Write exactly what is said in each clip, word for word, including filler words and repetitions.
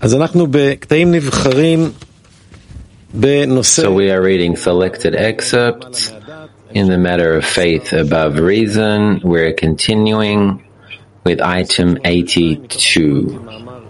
So we are reading selected excerpts in the matter of faith above reason. We're continuing with item eighty-two.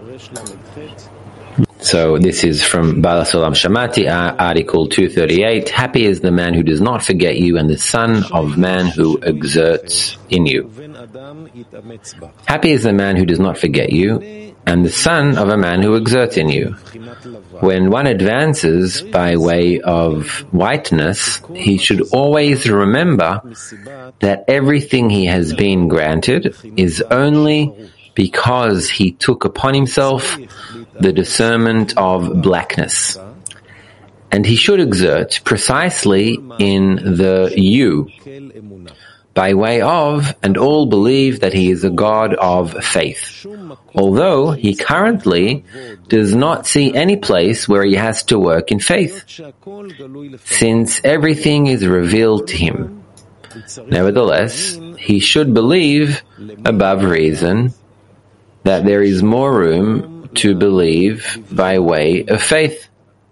So this is from Baal Sulam Shamati, article two thirty-eight. Happy is the man who does not forget you and the son of man who exerts in you. Happy is the man who does not forget you and the son of a man who exerts in you. When one advances by way of whiteness, he should always remember that everything he has been granted is only because he took upon himself the discernment of blackness. And he should exert precisely in the you, by way of, and all believe that he is a God of faith, although he currently does not see any place where he has to work in faith, since everything is revealed to him. Nevertheless, he should believe above reason that there is more room to believe by way of faith.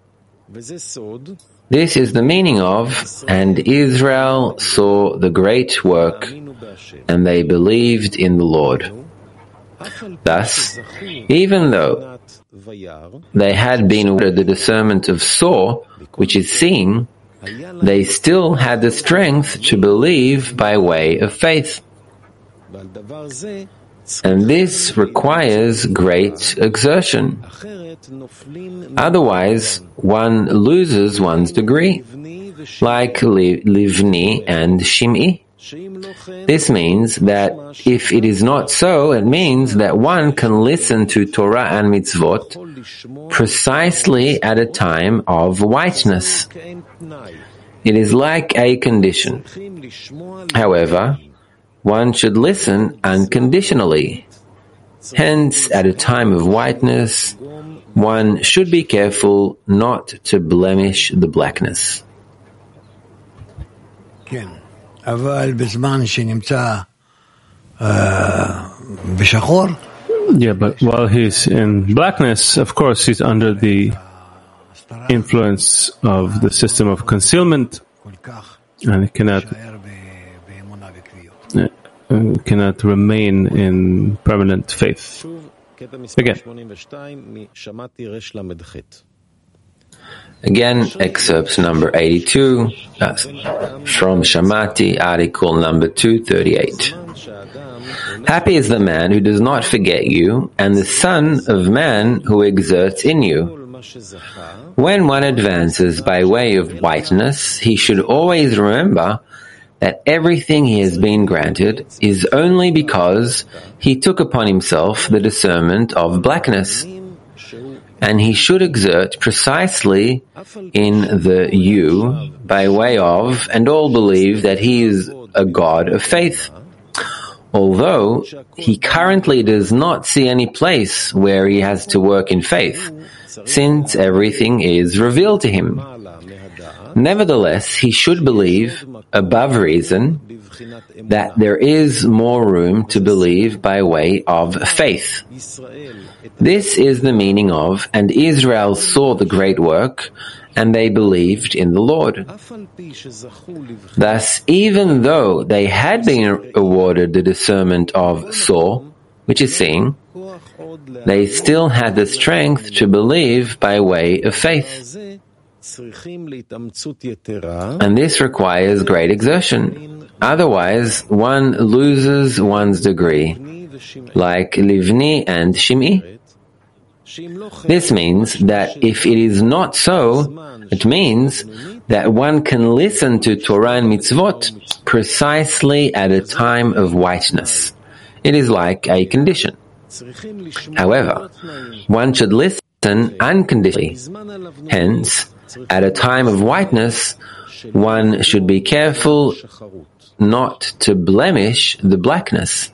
This is the meaning of, and Israel saw the great work, and they believed in the Lord. Thus, even though they had been awarded the discernment of saw, which is seeing, they still had the strength to believe by way of faith. And this requires great exertion. Otherwise, one loses one's degree, like Livni and Shim'i. This means that if it is not so, it means that one can listen to Torah and mitzvot precisely at a time of whiteness. It is like a condition. However, one should listen unconditionally. Hence, at a time of whiteness, one should be careful not to blemish the blackness. Yeah, but while he's in blackness, of course, he's under the influence of the system of concealment, and he cannot uh, cannot remain in permanent faith. Again. Again, excerpts number eighty-two, uh, from Shamati, article number two thirty-eight. Happy is the man who does not forget you, and the son of man who exerts in you. When one advances by way of whiteness, he should always remember that everything he has been granted is only because he took upon himself the discernment of blackness. And he should exert precisely in the you by way of, and all believe that he is a God of faith, although he currently does not see any place where he has to work in faith, since everything is revealed to him. Nevertheless, he should believe, above reason, that there is more room to believe by way of faith. This is the meaning of, and Israel saw the great work, and they believed in the Lord. Thus, even though they had been awarded the discernment of saw, which is seeing, they still had the strength to believe by way of faith. And this requires great exertion. Otherwise, one loses one's degree, like Livni and Shim'i. This means that if it is not so, it means that one can listen to Torah and mitzvot precisely at a time of whiteness. It is like a condition. However, one should listen unconditionally. Hence, at a time of whiteness, one should be careful not to blemish the blackness.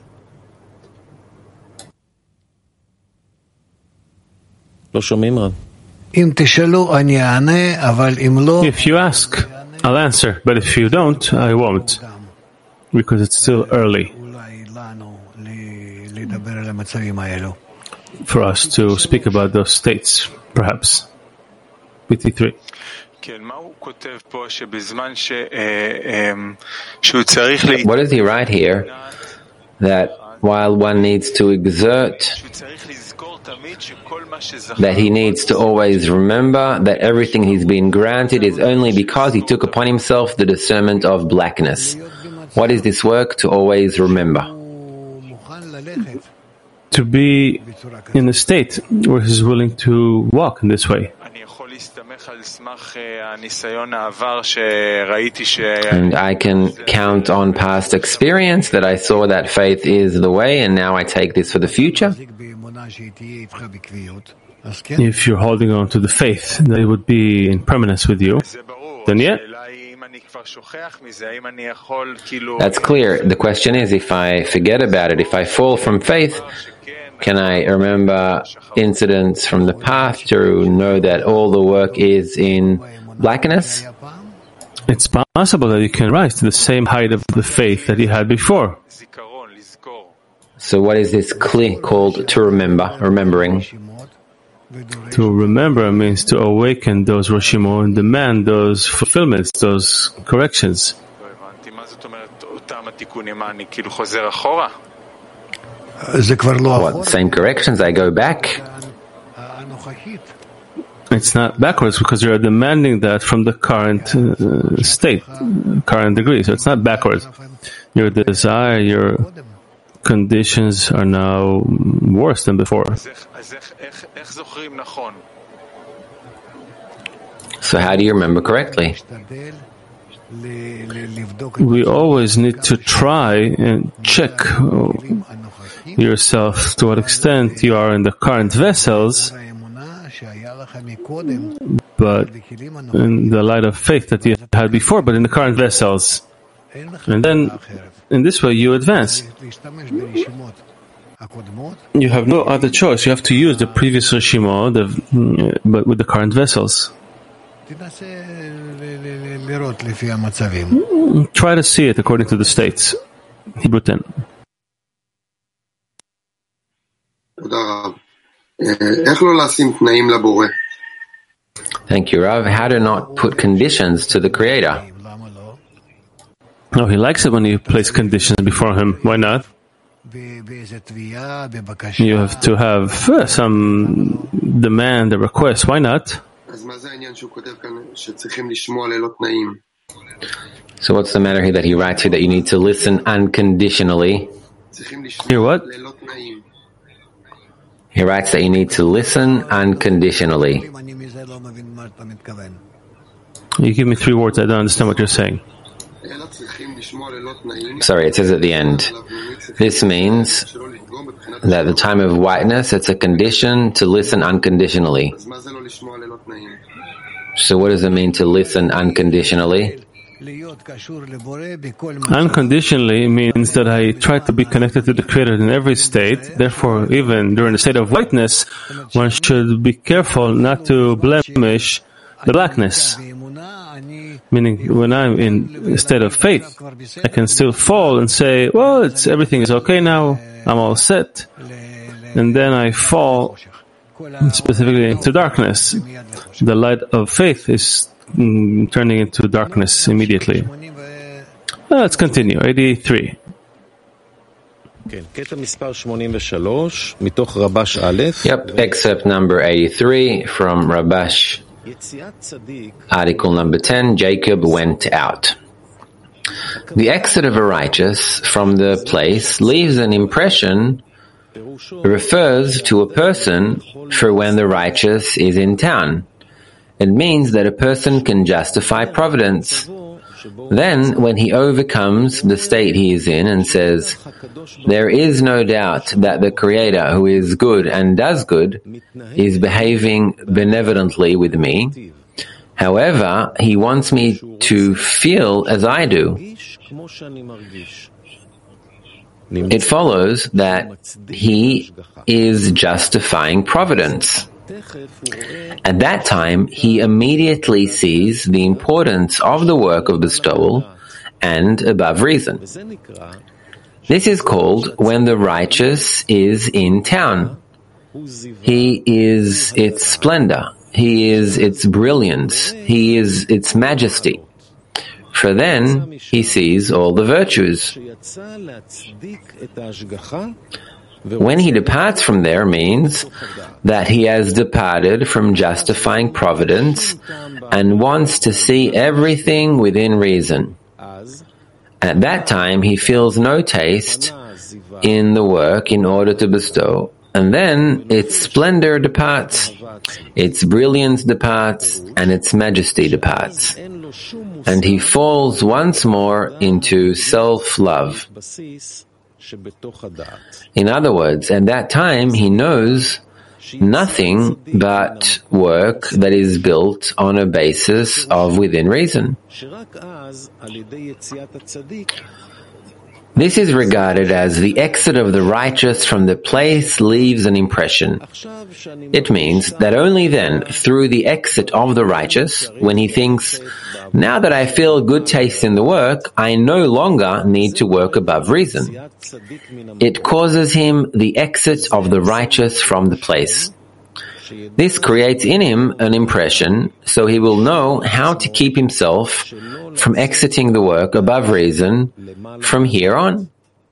If you ask, I'll answer, but if you don't, I won't, because it's still early. for us to spek about those states, perhaps. B T three. What does he write here? That while one needs to exert, that he needs to always remember that everything he's been granted is only because he took upon himself the discernment of blackness. What is this work? To always remember. To be in a state where he's willing to walk in this way. And I can count on past experience that I saw that faith is the way, and now I take this for the future. If you're holding on to the faith that it would be in permanence with you, then yeah. That's clear. The question is, if I forget about it, if I fall from faith, can I remember incidents from the past to know that all the work is in blackness? It's possible that you can rise to the same height of the faith that you had before. So what is this kli called to remember, remembering? To remember means to awaken those Roshimo and demand those fulfillments, those corrections. What, same corrections? I go back? It's not backwards because you are demanding that from the current uh, state, current degree. So it's not backwards. Your desire, your conditions are now worse than before. So how do you remember correctly? We always need to try and check yourself to what extent you are in the current vessels, but in the light of faith that you had before, but in the current vessels. And then, in this way, you advance. You have no other choice. You have to use the previous Rishimo, the, but with the current vessels. Try to see it according to the states. Hebrew ten. Thank you, Rav. How to not put conditions to the Creator? No, he likes it when you place conditions before him. Why not? You have to have uh, some demand, a request. Why not? So what's the matter here that he writes here that you need to listen unconditionally? Hear what? He writes that you need to listen unconditionally. You give me three words, I don't understand what you're saying. Sorry, it says at the end. This means that at the time of whiteness, it's a condition to listen unconditionally. So what does it mean to listen unconditionally? Unconditionally means that I try to be connected to the Creator in every state. Therefore, even during the state of whiteness, one should be careful not to blemish the blackness. Meaning, when I'm in a state of faith, I can still fall and say, well, it's, everything is okay now, I'm all set. And then I fall specifically into darkness. The light of faith is mm, turning into darkness immediately. Well, let's continue. eighty-three. Yep, excerpt number eighty-three from Rabash. Article number ten, Jacob went out. The exit of a righteous from the place leaves an impression, refers to a person for when the righteous is in town. It means that a person can justify providence. Then, when he overcomes the state he is in and says, there is no doubt that the Creator, who is good and does good, is behaving benevolently with me. However, he wants me to feel as I do. It follows that he is justifying providence. At that time, he immediately sees the importance of the work of bestowal and above reason. This is called when the righteous is in town. He is its splendor. He is its brilliance. He is its majesty. For then he sees all the virtues. When he departs from there means that he has departed from justifying providence and wants to see everything within reason. At that time he feels no taste in the work in order to bestow, and then its splendor departs, its brilliance departs, and its majesty departs, and he falls once more into self-love. In other words, at that time he knows nothing but work that is built on a basis of within reason. This is regarded as the exit of the righteous from the place leaves an impression. It means that only then, through the exit of the righteous, when he thinks, now that I feel good taste in the work, I no longer need to work above reason. It causes him the exit of the righteous from the place. This creates in him an impression, so he will know how to keep himself from exiting the work above reason from here on.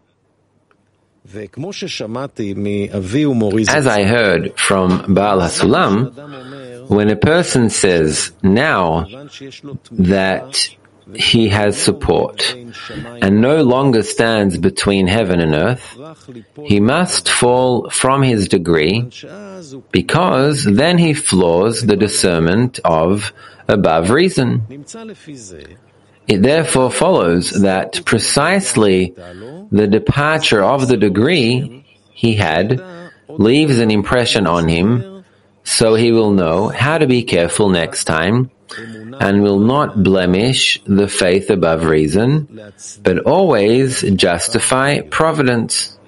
As I heard from Baal HaSulam, when a person says now that he has support and no longer stands between heaven and earth, he must fall from his degree, because then he flaws the discernment of above reason. It therefore follows that precisely the departure of the degree he had leaves an impression on him, so he will know how to be careful next time and will not blemish the faith above reason, but always justify providence.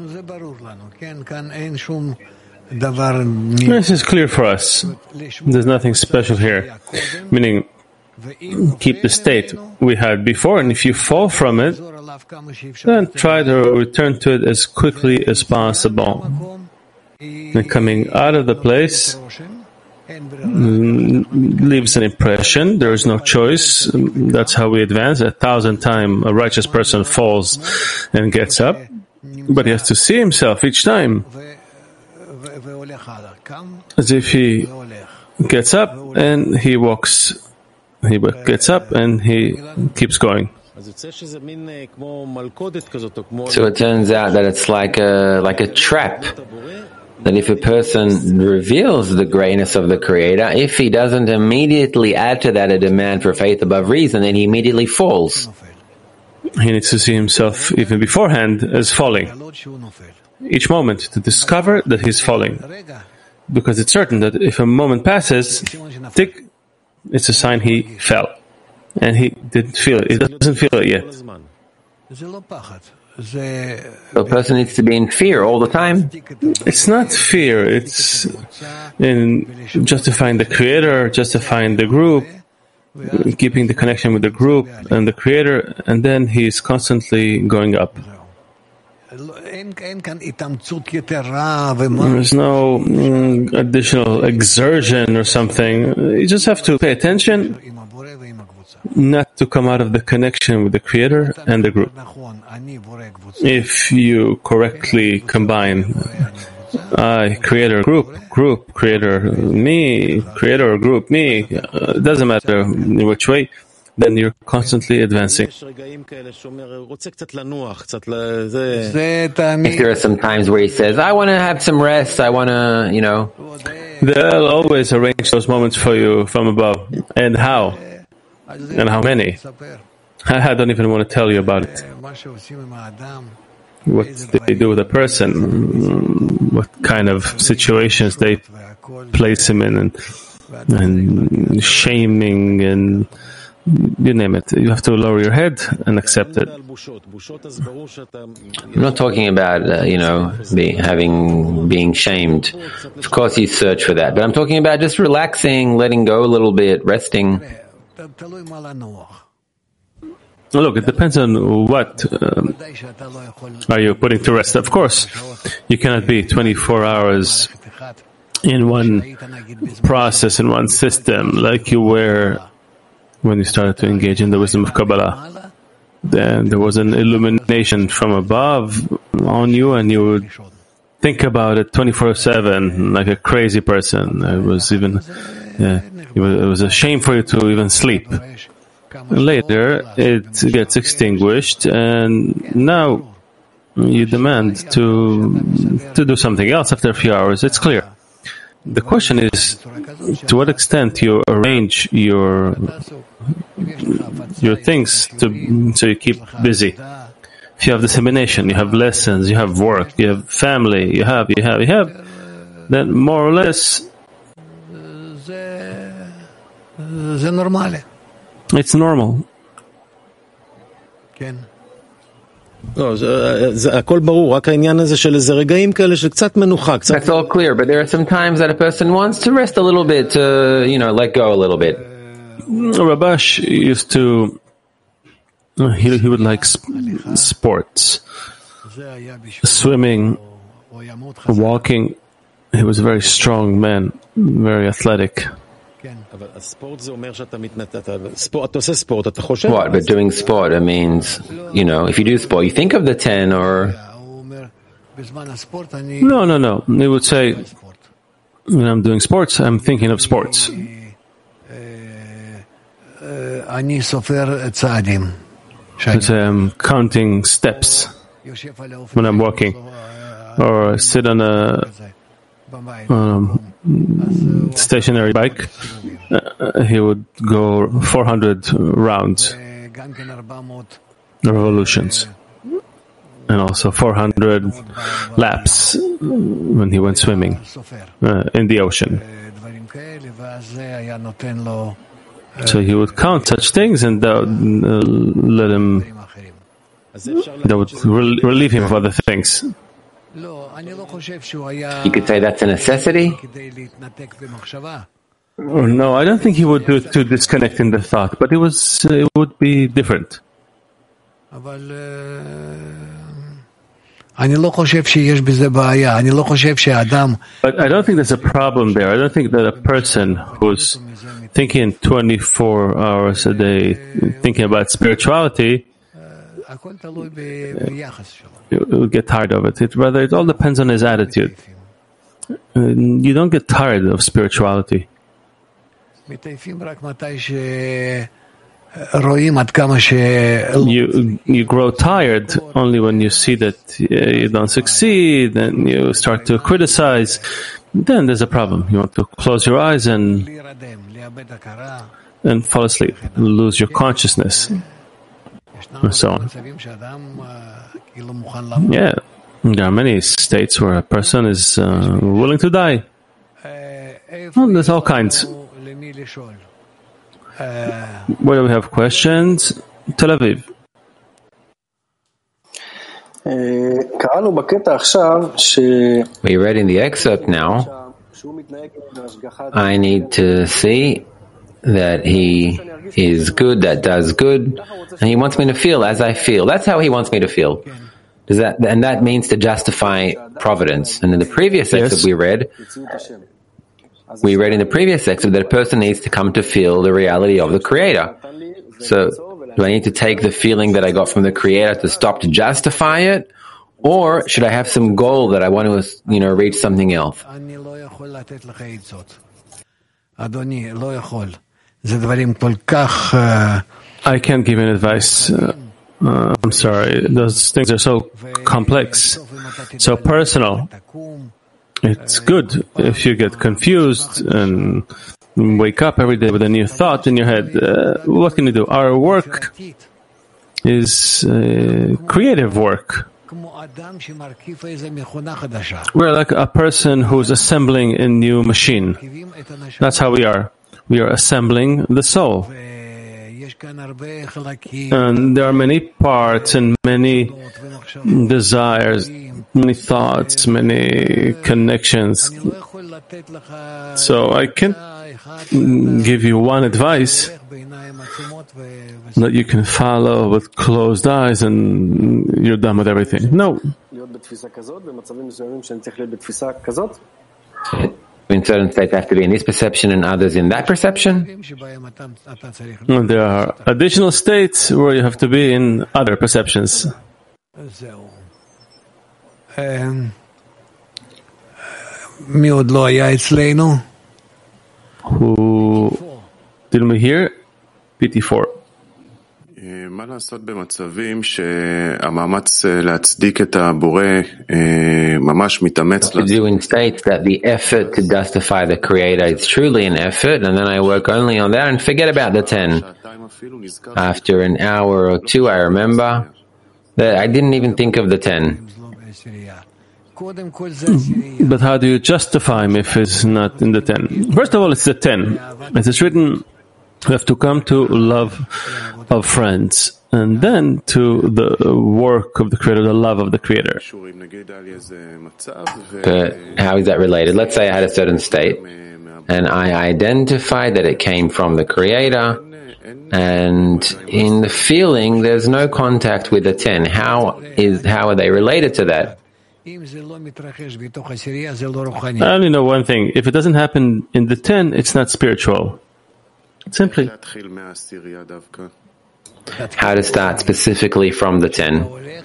This is clear for us. There's nothing special here. Meaning, keep the state we had before, and if you fall from it, then try to return to it as quickly as possible. And coming out of the place leaves an impression. There is no choice. That's how we advance. A thousand times a righteous person falls and gets up, but he has to see himself each time as if he gets up and he walks. He gets up and he keeps going. So it turns out that it's like a like a trap. That if a person reveals the greatness of the Creator, if he doesn't immediately add to that a demand for faith above reason, then he immediately falls. He needs to see himself even beforehand as falling. Each moment to discover that he's falling. Because it's certain that if a moment passes, tick, it's a sign he fell. And he didn't feel it. He doesn't feel it yet. So a person needs to be in fear all the time. It's not fear. It's in justifying the Creator, justifying the group, keeping the connection with the group and the Creator, and then he's constantly going up. There's no mm, additional exertion or something. You just have to pay attention not to come out of the connection with the Creator and the group. If you correctly combine I, Creator, group, group, Creator, me, Creator, group, me, uh, it doesn't matter in which way, then you're constantly advancing. If there are some times where he says, I want to have some rest, I want to, you know. They'll always arrange those moments for you from above. And how? And how many? I don't even want to tell you about it. What they do with a person, what kind of situations they place him in, and, and shaming, and you name it. You have to lower your head and accept it. I'm not talking about, uh, you know, be, having, being shamed. Of course you search for that. But I'm talking about just relaxing, letting go a little bit, resting. Look, it depends on what um, are you putting to rest. Of course, you cannot be twenty-four hours in one process, in one system, like you were when you started to engage in the wisdom of Kabbalah. Then there was an illumination from above on you, and you would think about it twenty-four seven like a crazy person. It was even yeah, it was, it was a shame for you to even sleep. Later, it gets extinguished, and now you demand to to do something else after a few hours. It's clear. The question is, to what extent you arrange your your things to so you keep busy. If you have dissemination, you have lessons, you have work, you have family, you have, you have, you have, then more or less, it's normal. לא, זה הכל ברור, רק העניין הזה של איזה רגעים כאלה של קצת מנוחה, קצת... That's all clear, but there are some times that a person wants to rest a little bit, to, you know, let go a little bit. Rabash used to, he, he would like sp- sports, swimming, walking. He was a very strong man, very athletic. What? But doing sport, it means, you know, if you do sport, you think of the ten or... No, no, no. He would say, when I'm doing sports, I'm thinking of sports. Let's say I'm counting steps when I'm walking, or sit on a um, stationary bike. Uh, he would go four hundred rounds, revolutions, and also four hundred laps when he went swimming uh, in the ocean. So he would count such things, and that would uh, let him, that would rel- relieve him of other things. You could say that's a necessity? No, I don't think he would do it to disconnect in the thought, but it was uh, it would be different. But I don't think there's a problem there. I don't think that a person who's thinking twenty-four hours a day, thinking about spirituality, you will get tired of it. it. Rather, it all depends on his attitude. You don't get tired of spirituality. You you grow tired only when you see that uh, you don't succeed, and you start to criticize. Then there's a problem. You want to close your eyes and and fall asleep, lose your consciousness, and so on. Yeah, there are many states where a person is uh, willing to die. Well, there's all kinds. Where do we have questions? Tel Aviv. We read in the excerpt now, I need to see that he is good, that does good, and he wants me to feel as I feel. That's how he wants me to feel. Does that, and that means to justify providence. And in the previous excerpt Yes. we read, we read in the previous excerpt that a person needs to come to feel the reality of the Creator. So, do I need to take the feeling that I got from the Creator to stop to justify it? Or should I have some goal that I want to, you know, reach something else? I can't give an advice. Uh, uh, I'm sorry. Those things are so complex, so personal. It's good if you get confused and wake up every day with a new thought in your head. Uh, what can you do? Our work is uh, creative work. We're like a person who's assembling a new machine. That's how we are. We are assembling the soul. And there are many parts and many desires, many thoughts, many connections. So I can't give you one advice that you can follow with closed eyes and you're done with everything. No. in certain states have to be in this perception and others in that perception? And there are additional states where you have to be in other perceptions. Who didn't we hear? P T four. מה לעשות במצבים שהמאמץ להצדיק את הבורא ממש מתאמץ to do in states that the effort to justify the Creator is truly an effort, and then I work only on that and forget about the ten. After an hour or two, I remember that I didn't even think of the ten. But how do you justify him if it's not in the ten? First of all, it's the ten. As it's written, we have to come to love of friends, and then to the work of the Creator, the love of the Creator. But how is that related? Let's say I had a certain state, and I identified that it came from the Creator, and in the feeling there's no contact with the ten. How is how are they related to that? I only know one thing. If it doesn't happen in the ten, it's not spiritual. Simply. How to start specifically from the ten?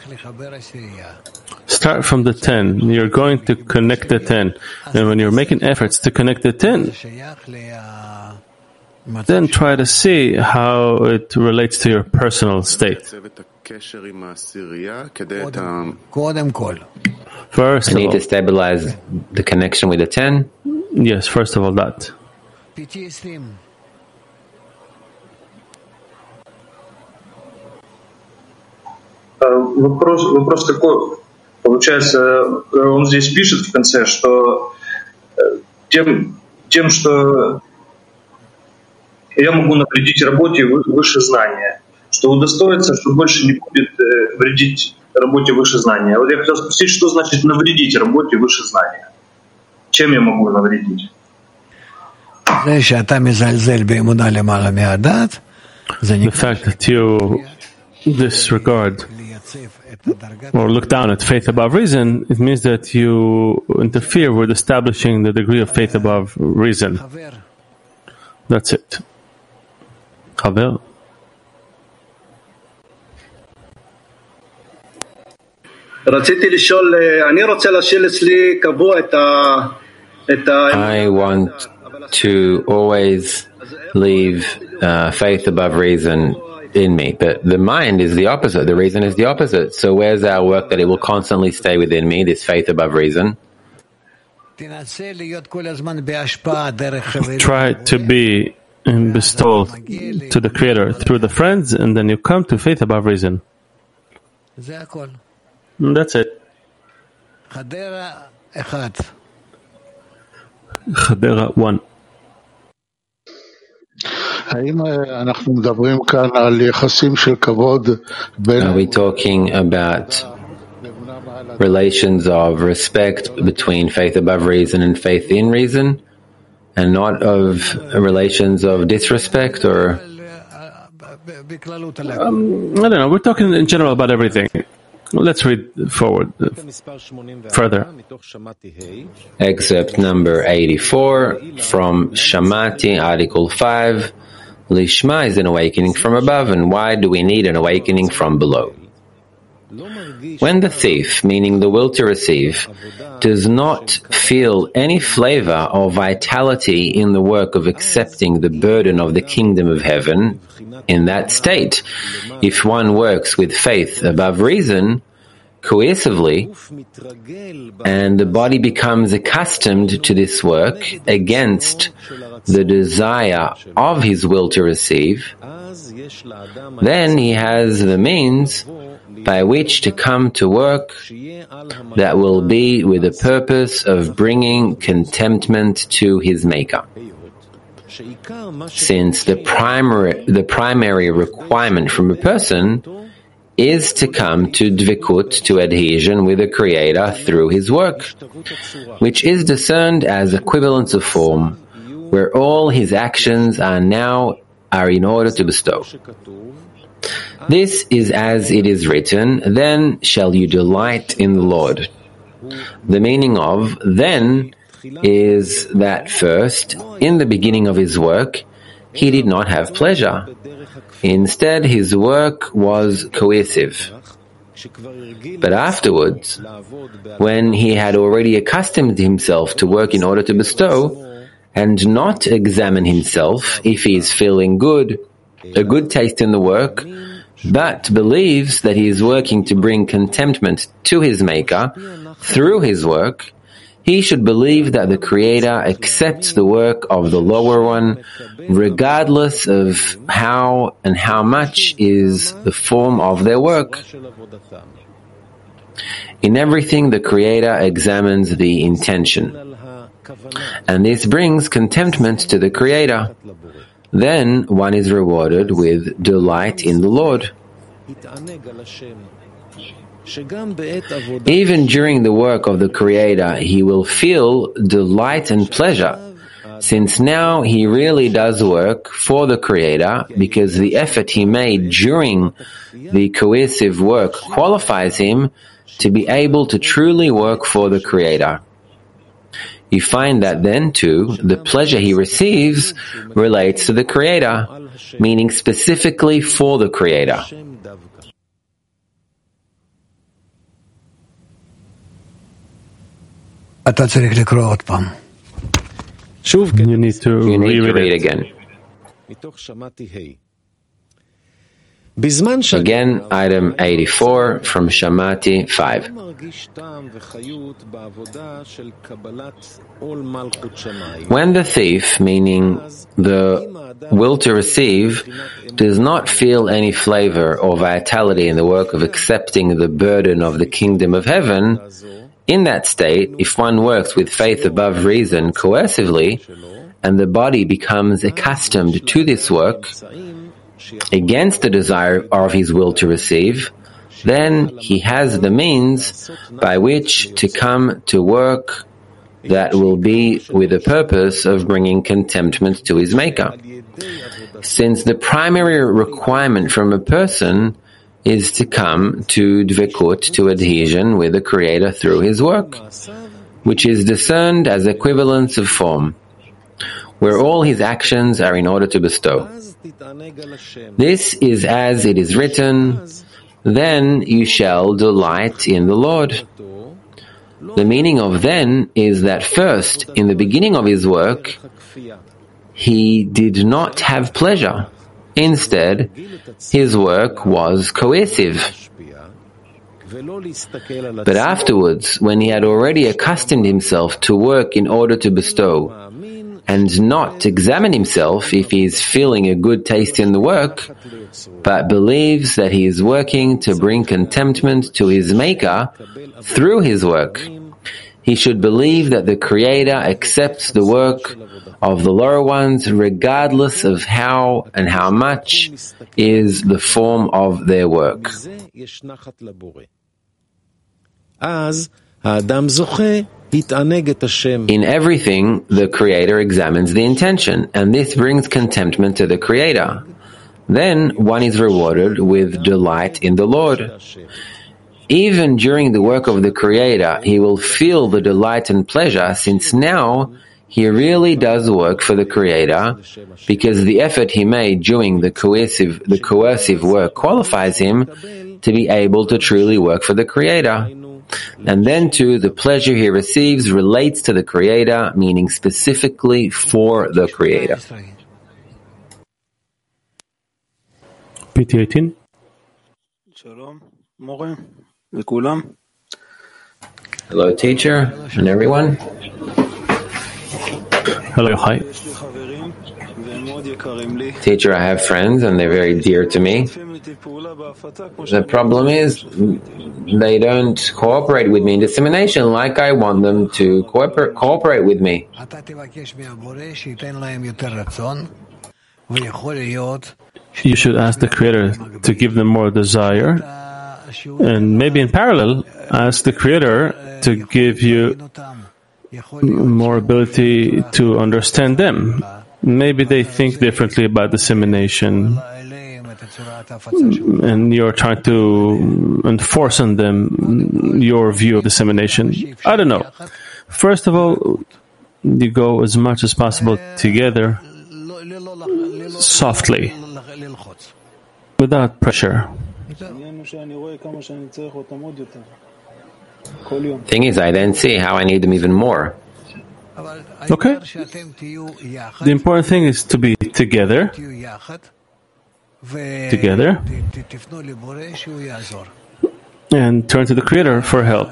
Start from the ten. You're going to connect the ten. And when you're making efforts to connect the ten, then try to see how it relates to your personal state. First I of need all, to stabilize the connection with the ten. yes, first of all that. Вопрос, вопрос такой, получается, он здесь пишет в конце, что тем, тем, что я могу навредить работе выше знания, что удостоится, что больше не будет вредить работе выше знания. Вот я хотел спросить, что значит навредить работе выше знания? Чем я могу навредить? זה שאתה מזלזל באמונה למעלה מהדעת, זה The fact that you disregard or look down at faith above reason, it means that you interfere with establishing the degree of faith above reason. That's it. חבר. רציתי לשאול, אני רוצה להשאיר אצלי קבוע את ה... את ה... I want to always leave uh, faith above reason in me, but the mind is the opposite. The reason is the opposite. So where's our work that it will constantly stay within me, this faith above reason? Try to be bestowed to the Creator through the friends, and then you come to faith above reason. And that's it. Chadera one. Are we talking about relations of respect between faith above reason and faith in reason, and not of relations of disrespect, or? Um, I don't know. We're talking in general about everything. Let's read forward uh, further. Excerpt number eighty-four from Shamati, Article five. Lishma is an awakening from above, and why do we need an awakening from below? When the thief, meaning the will to receive, does not feel any flavor or vitality in the work of accepting the burden of the kingdom of heaven, in that state, if one works with faith above reason, coercively, and the body becomes accustomed to this work against the desire of his will to receive, then he has the means by which to come to work that will be with the purpose of bringing contentment to his Maker. Since the primary, the primary requirement from a person is to come to dvikut, to adhesion with the Creator through his work, which is discerned as equivalence of form, where all his actions are now are in order to bestow. This is as it is written, then shall you delight in the Lord. The meaning of then is that first, in the beginning of his work, he did not have pleasure. Instead, his work was coercive. But afterwards, when he had already accustomed himself to work in order to bestow, and not examine himself if he is feeling good, a good taste in the work, but believes that he is working to bring contentment to his Maker through his work, he should believe that the Creator accepts the work of the lower one, regardless of how and how much is the form of their work. In everything, the Creator examines the intention, and this brings contentment to the Creator. Then one is rewarded with delight in the Lord. Even during the work of the Creator, he will feel delight and pleasure, since now he really does work for the Creator, because the effort he made during the coercive work qualifies him to be able to truly work for the Creator. You find that then, too, the pleasure he receives relates to the Creator, meaning specifically for the Creator. You need to You need to reread read it. again. Again, item eighty-four from Shamati five. When the thief, meaning the will to receive, does not feel any flavor or vitality in the work of accepting the burden of the kingdom of heaven, in that state, if one works with faith above reason coercively, and the body becomes accustomed to this work, against the desire of his will to receive, then he has the means by which to come to work that will be with the purpose of bringing contentment to his Maker. Since the primary requirement from a person is to come to dvekut, to adhesion with the Creator through his work, which is discerned as equivalence of form, where all his actions are in order to bestow. This is as it is written, "Then you shall delight in the Lord." The meaning of then is that first, in the beginning of his work, he did not have pleasure. Instead, his work was coercive. But afterwards, when he had already accustomed himself to work in order to bestow, and not examine himself if he is feeling a good taste in the work, but believes that he is working to bring contentment to his Maker through his work, he should believe that the Creator accepts the work of the lower ones regardless of how and how much is the form of their work. In everything, the Creator examines the intention, and this brings contentment to the Creator. Then one is rewarded with delight in the Lord. Even during the work of the Creator, he will feel the delight and pleasure, since now he really does work for the Creator, because the effort he made during the coercive, the coercive work qualifies him to be able to truly work for the Creator. And then too, the pleasure he receives relates to the Creator, meaning specifically for the Creator. P T eighteen. Hello, teacher, and everyone. Hello, hi. Teacher, I have friends, and they're very dear to me. The problem is, they don't cooperate with me in dissemination like I want them to cooperate, cooperate with me. You should ask the Creator to give them more desire, and maybe in parallel, ask the Creator to give you more ability to understand them. Maybe they think differently about dissemination, and you're trying to enforce on them your view of dissemination. I don't know. First of all, you go as much as possible together, softly, without pressure. Thing is, I then see how I need them even more. Okay. The important thing is to be together, together, and turn to the Creator for help.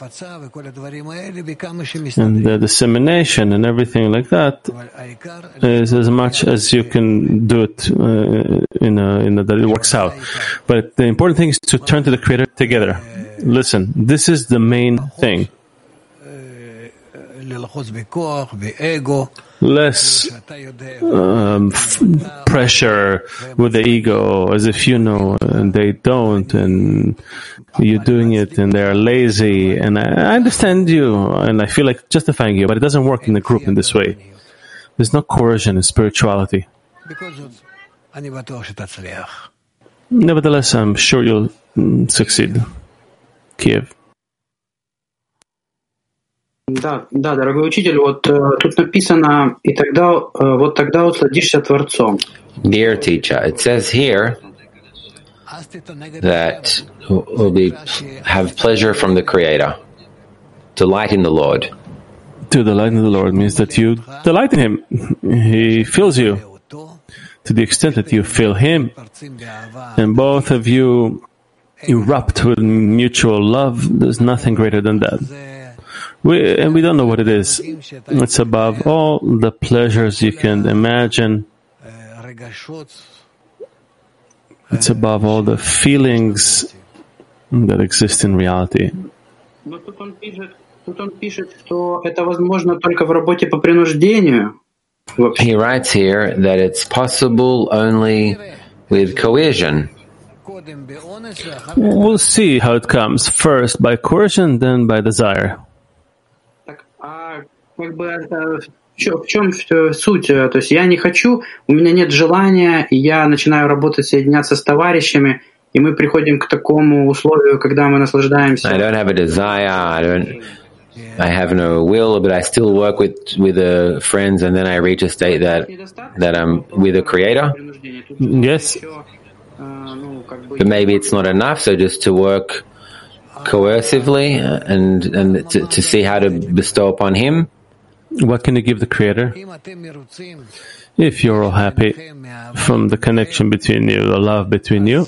And the dissemination and everything like that is as much as you can do it uh, in a, in a, that it works out. But the important thing is to turn to the Creator together. Listen, this is the main thing. Less um, f- pressure with the ego, as if you know and they don't, and you're doing it and they're lazy. And I, I understand you, and I feel like justifying you, but it doesn't work in the group in this way. There's no coercion in spirituality. Nevertheless, I'm sure you'll mm, succeed. Kiev. Да, да, дорогой учитель, вот uh, тут написано, и тогда, uh, вот тогда усладишься Творцом. Dear teacher, it says here that we'll be have pleasure from the Creator, delight in the Lord. To delight in the Lord means that you delight in Him. He fills you to the extent that you feel Him, and both of you erupt with mutual love. There's nothing greater than that. We, and we don't know what it is. It's above all the pleasures you can imagine. It's above all the feelings that exist in reality. He writes here that it's possible only with coercion. We'll see how it comes. First by coercion, then by desire. Как бы в чем суть? То есть я не хочу, у меня нет желания, и я начинаю работать, соединяться с товарищами, и мы приходим к такому условию, когда мы наслаждаемся. I don't have a desire. I don't. I have no will, but I still work with with the friends, and then I reach a state that that I'm with the Creator. Yes. But maybe it's not enough. So just to work coercively and and to, to see how to bestow upon Him. What can you give the Creator? If you're all happy from the connection between you, the love between you,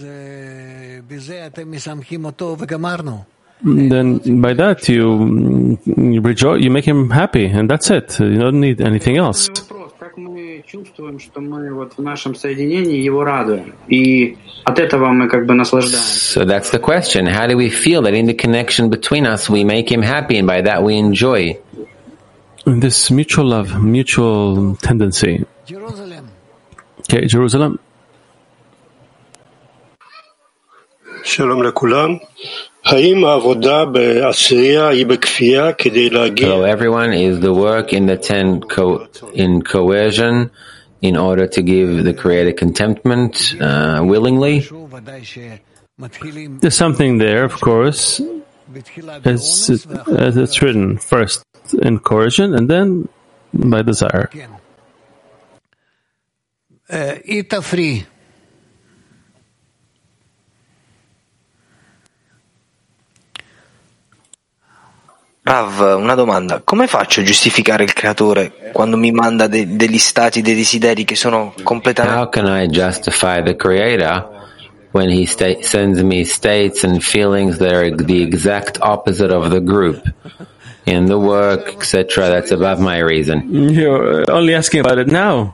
then by that you, you rejoice, you make Him happy, and that's it. You don't need anything else. Чувствуем, что мы вот в нашем соединении Его радуем, и от этого мы как бы наслаждаемся. So that's the question. How do we feel that in the connection between us we make Him happy, and by that we enjoy? This mutual love, mutual tendency. Jerusalem. Okay, Jerusalem. שלום לכולם. האם העבודה בעשירייה היא בכפייה כדי להגיע? Hello everyone, is the work in the ten co- in coercion in order to give the Creator contentment uh, willingly? There's something there, of course, as, it, as it's written, first in coercion and then by desire. Ita free. Rav, una domanda. Come faccio a giustificare il creatore quando mi manda de- degli stati, dei desideri che sono completamente... How can I justify the Creator when He sta- sends me states and feelings that are the exact opposite of the group? In the work, et cetera, that's above my reason. You're only asking about it now.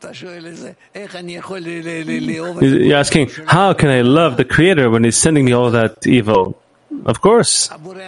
You're asking, how can I love the Creator when He's sending me all that evil? Of course.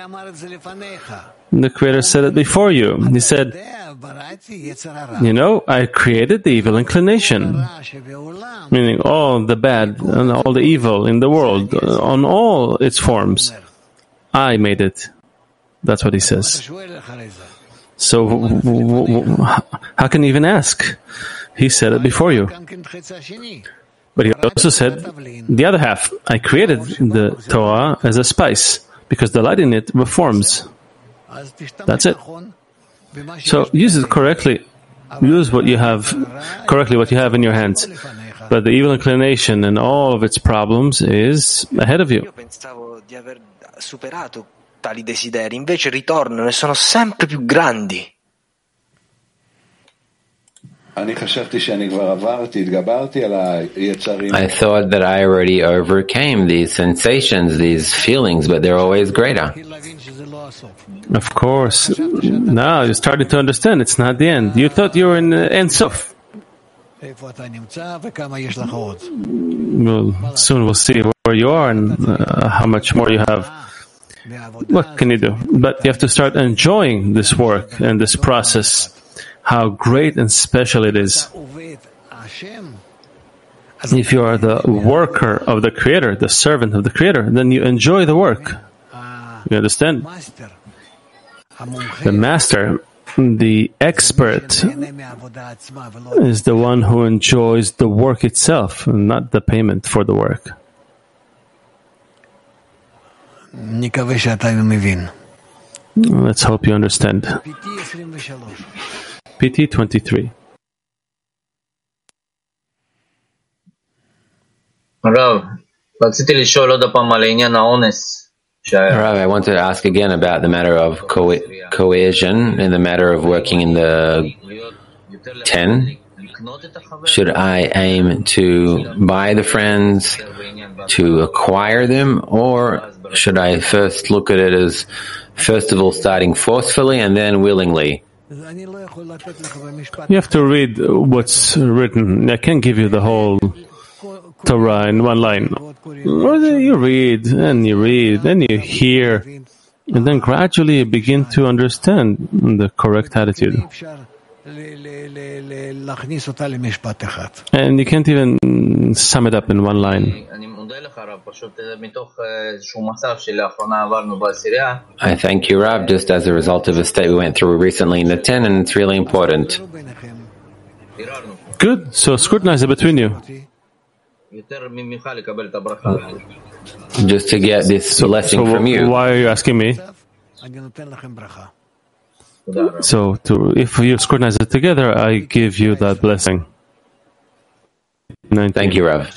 The Creator said it before you. He said, you know, I created the evil inclination, meaning all the bad and all the evil in the world, on all its forms. I made it. That's what He says. So w- w- w- how can you even ask? He said it before you. But He also said the other half. I created the Torah as a spice because the light in it reforms. That's it. So use it correctly. Use what you have correctly, what you have in your hands. But the evil inclination and all of its problems is ahead of you. Io pensavo di aver superato tali desideri, invece ritornano e sono sempre più grandi. I thought that I already overcame these sensations, these feelings, but they're always greater. Of course. Now you're starting to understand it's not the end. You thought you were in uh, Ein Sof. Well, soon we'll see where you are and uh, how much more you have. What can you do? But you have to start enjoying this work and this process. How great and special it is. If you are the worker of the Creator, the servant of the Creator, then you enjoy the work. You understand? The master, the expert, is the one who enjoys the work itself, and not the payment for the work. Let's hope you understand. P T twenty-three. Rav, רציתי לשאול עוד פעם על עניין האונס. Rav, I wanted to ask again about the matter of co- coercion and the matter of working in the ten. Should I aim to buy the friends, to acquire them, or should I first look at it as, first of all, starting forcefully and then willingly? You have to read what's written. I can't give you the whole Torah in one line. You read, and you read, and you hear, and then gradually you begin to understand the correct attitude. And you can't even sum it up in one line. I thank you, Rav, just as a result of a state we went through recently in the ten, and it's really important. Good. So scrutinize it between you. Just to get this blessing so from you. Why are you asking me? So to, if you scrutinize it together, I give you that blessing. nineteen. Thank you, Rav.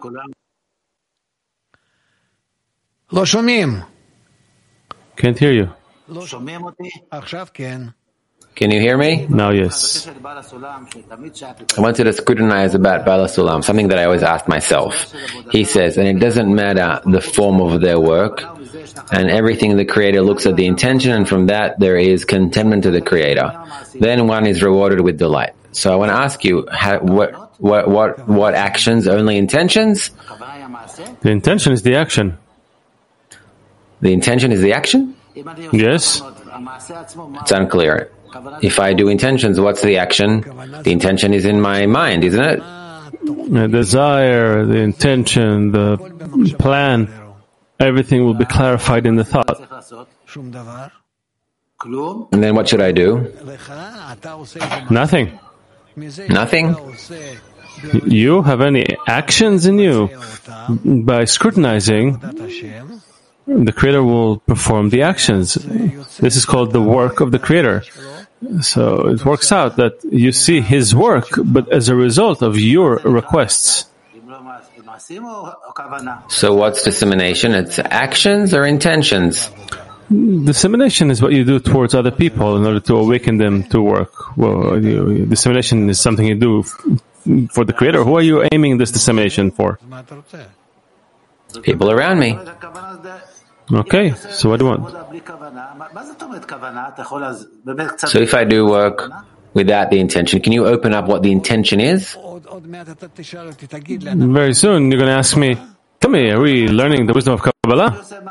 לא שומעים. Can't hear you. לא שומעים אותי? עכשיו כן. Can you hear me? Now, yes. I wanted to scrutinize about Bala Sulam, something that I always ask myself. He says, and it doesn't matter the form of their work, and everything the Creator looks at the intention, and from that there is contentment to the Creator. Then one is rewarded with delight. So I want to ask you, how, what, what, what, what actions? Only intentions? The intention is the action. The intention is the action? Yes. It's unclear. If I do intentions, what's the action? The intention is in my mind, isn't it? The desire, the intention, the plan, everything will be clarified in the thought. And then what should I do? Nothing. Nothing? You have any actions in you? By scrutinizing, the Creator will perform the actions. This is called the work of the Creator. So it works out that you see His work, but as a result of your requests. So what's dissemination? It's actions or intentions? Dissemination is what you do towards other people in order to awaken them to work. Well, you, dissemination is something you do f- for the Creator. Who are you aiming this dissemination for? People around me. Okay, so what do you want? So if I do work without the intention, can you open up what the intention is? Very soon you're going to ask me, tell me, are we learning the wisdom of Kabbalah?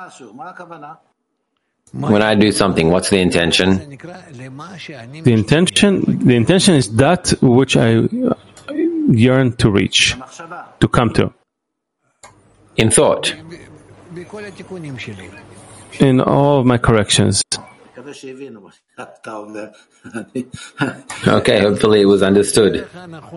When I do something, what's the intention? The intention, the intention is that which I yearn to reach, to come to. In thought. In all of my corrections. Okay, hopefully it was understood.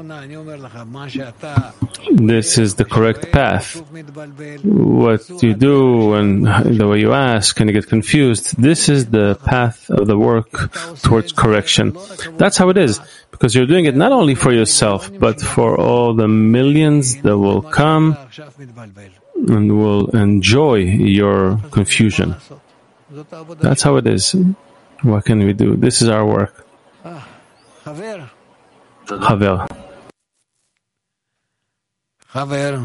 This is the correct path. What you do and the way you ask and you get confused, this is the path of the work towards correction. That's how it is, because you're doing it not only for yourself, but for all the millions that will come and will enjoy your confusion. That's how it is. What can we do? This is our work. Havel. חבר.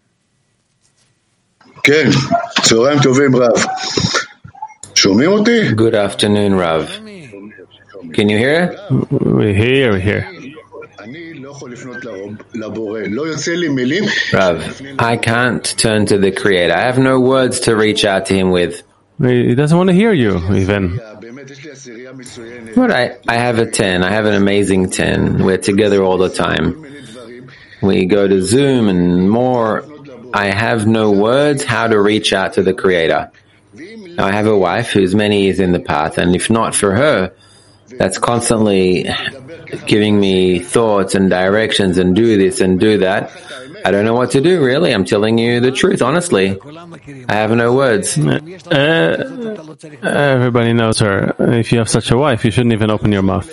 כן, צהריים טובים רב. שומעים אותי? Good afternoon, Rav. Can you hear? We hear, we hear. אני לא יכול לפנות לבורא, לא יוצא לי מילים. Rav, I can't turn to the Creator. I have no words to reach out to Him with. He doesn't want to hear you, even. But I, I have a ten. I have an amazing ten. We're together all the time. We go to Zoom and more. I have no words how to reach out to the Creator. Now, I have a wife who's many years in the path, and if not for her, that's constantly giving me thoughts and directions and do this and do that. I don't know what to do, really. I'm telling you the truth, honestly. I have no words. Uh, everybody knows her. If you have such a wife, you shouldn't even open your mouth.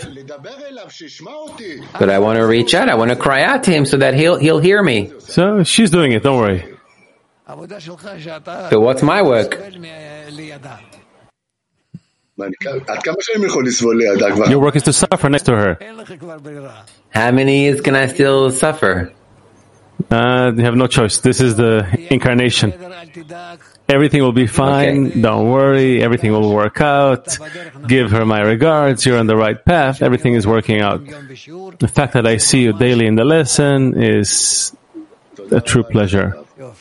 But I want to reach out. I want to cry out to him so that he'll he'll hear me. So she's doing it, don't worry. So what's my work? Your work is to suffer next to her. How many years can I still suffer? Uh, you have no choice. This is the incarnation. Everything will be fine. Okay. Don't worry. Everything will work out. Give her my regards. You're on the right path. Everything is working out. The fact that I see you daily in the lesson is a true pleasure.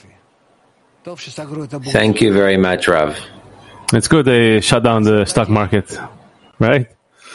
Thank you very much, Rav. It's good they shut down the stock market, right?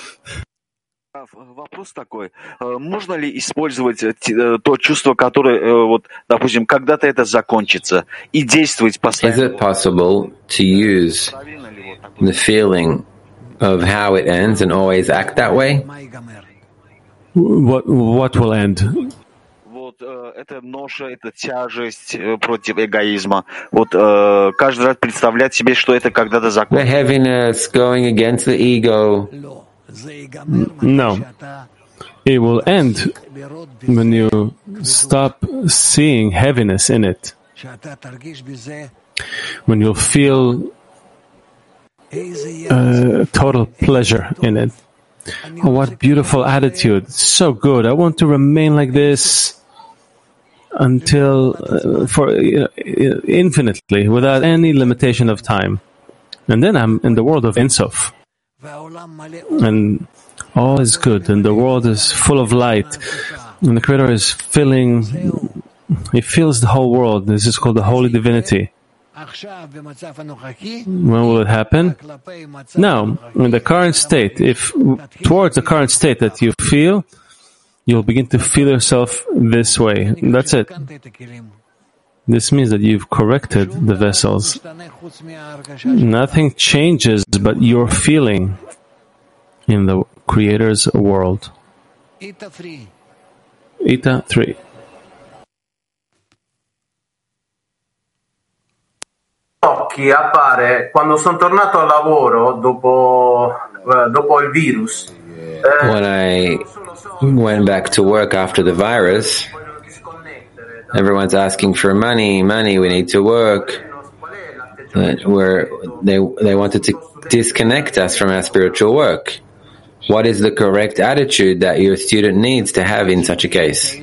Вопрос такой. Можно ли использовать то чувство, которое, вот, допустим, когда-то это закончится, и действовать постоянно? Is it possible to use the feeling of how it ends and always act that way? What, what will end? Вот это ноша, это тяжесть против эгоизма. Вот каждый раз представлять себе, что это когда-то закончится. The heaviness going against the ego. No. It will end when you stop seeing heaviness in it. When you'll feel uh, total pleasure in it. Oh, what beautiful attitude. So good. I want to remain like this until, uh, for you know, infinitely, without any limitation of time. And then I'm in the world of Ein Sof. And all is good, and the world is full of light, and the Creator is filling, He fills the whole world. This is called the Holy Divinity. When will it happen? Now, in the current state, if towards the current state that you feel, you'll begin to feel yourself this way. That's it. This means that you've corrected the vessels. Nothing changes but your feeling in the Creator's world. Ita three. Occhi appare quando sono tornato al lavoro dopo, dopo il virus. When I went back to work after the virus, everyone's asking for money, money, we need to work. Where they they wanted to disconnect us from our spiritual work. What is the correct attitude that your student needs to have in such a case?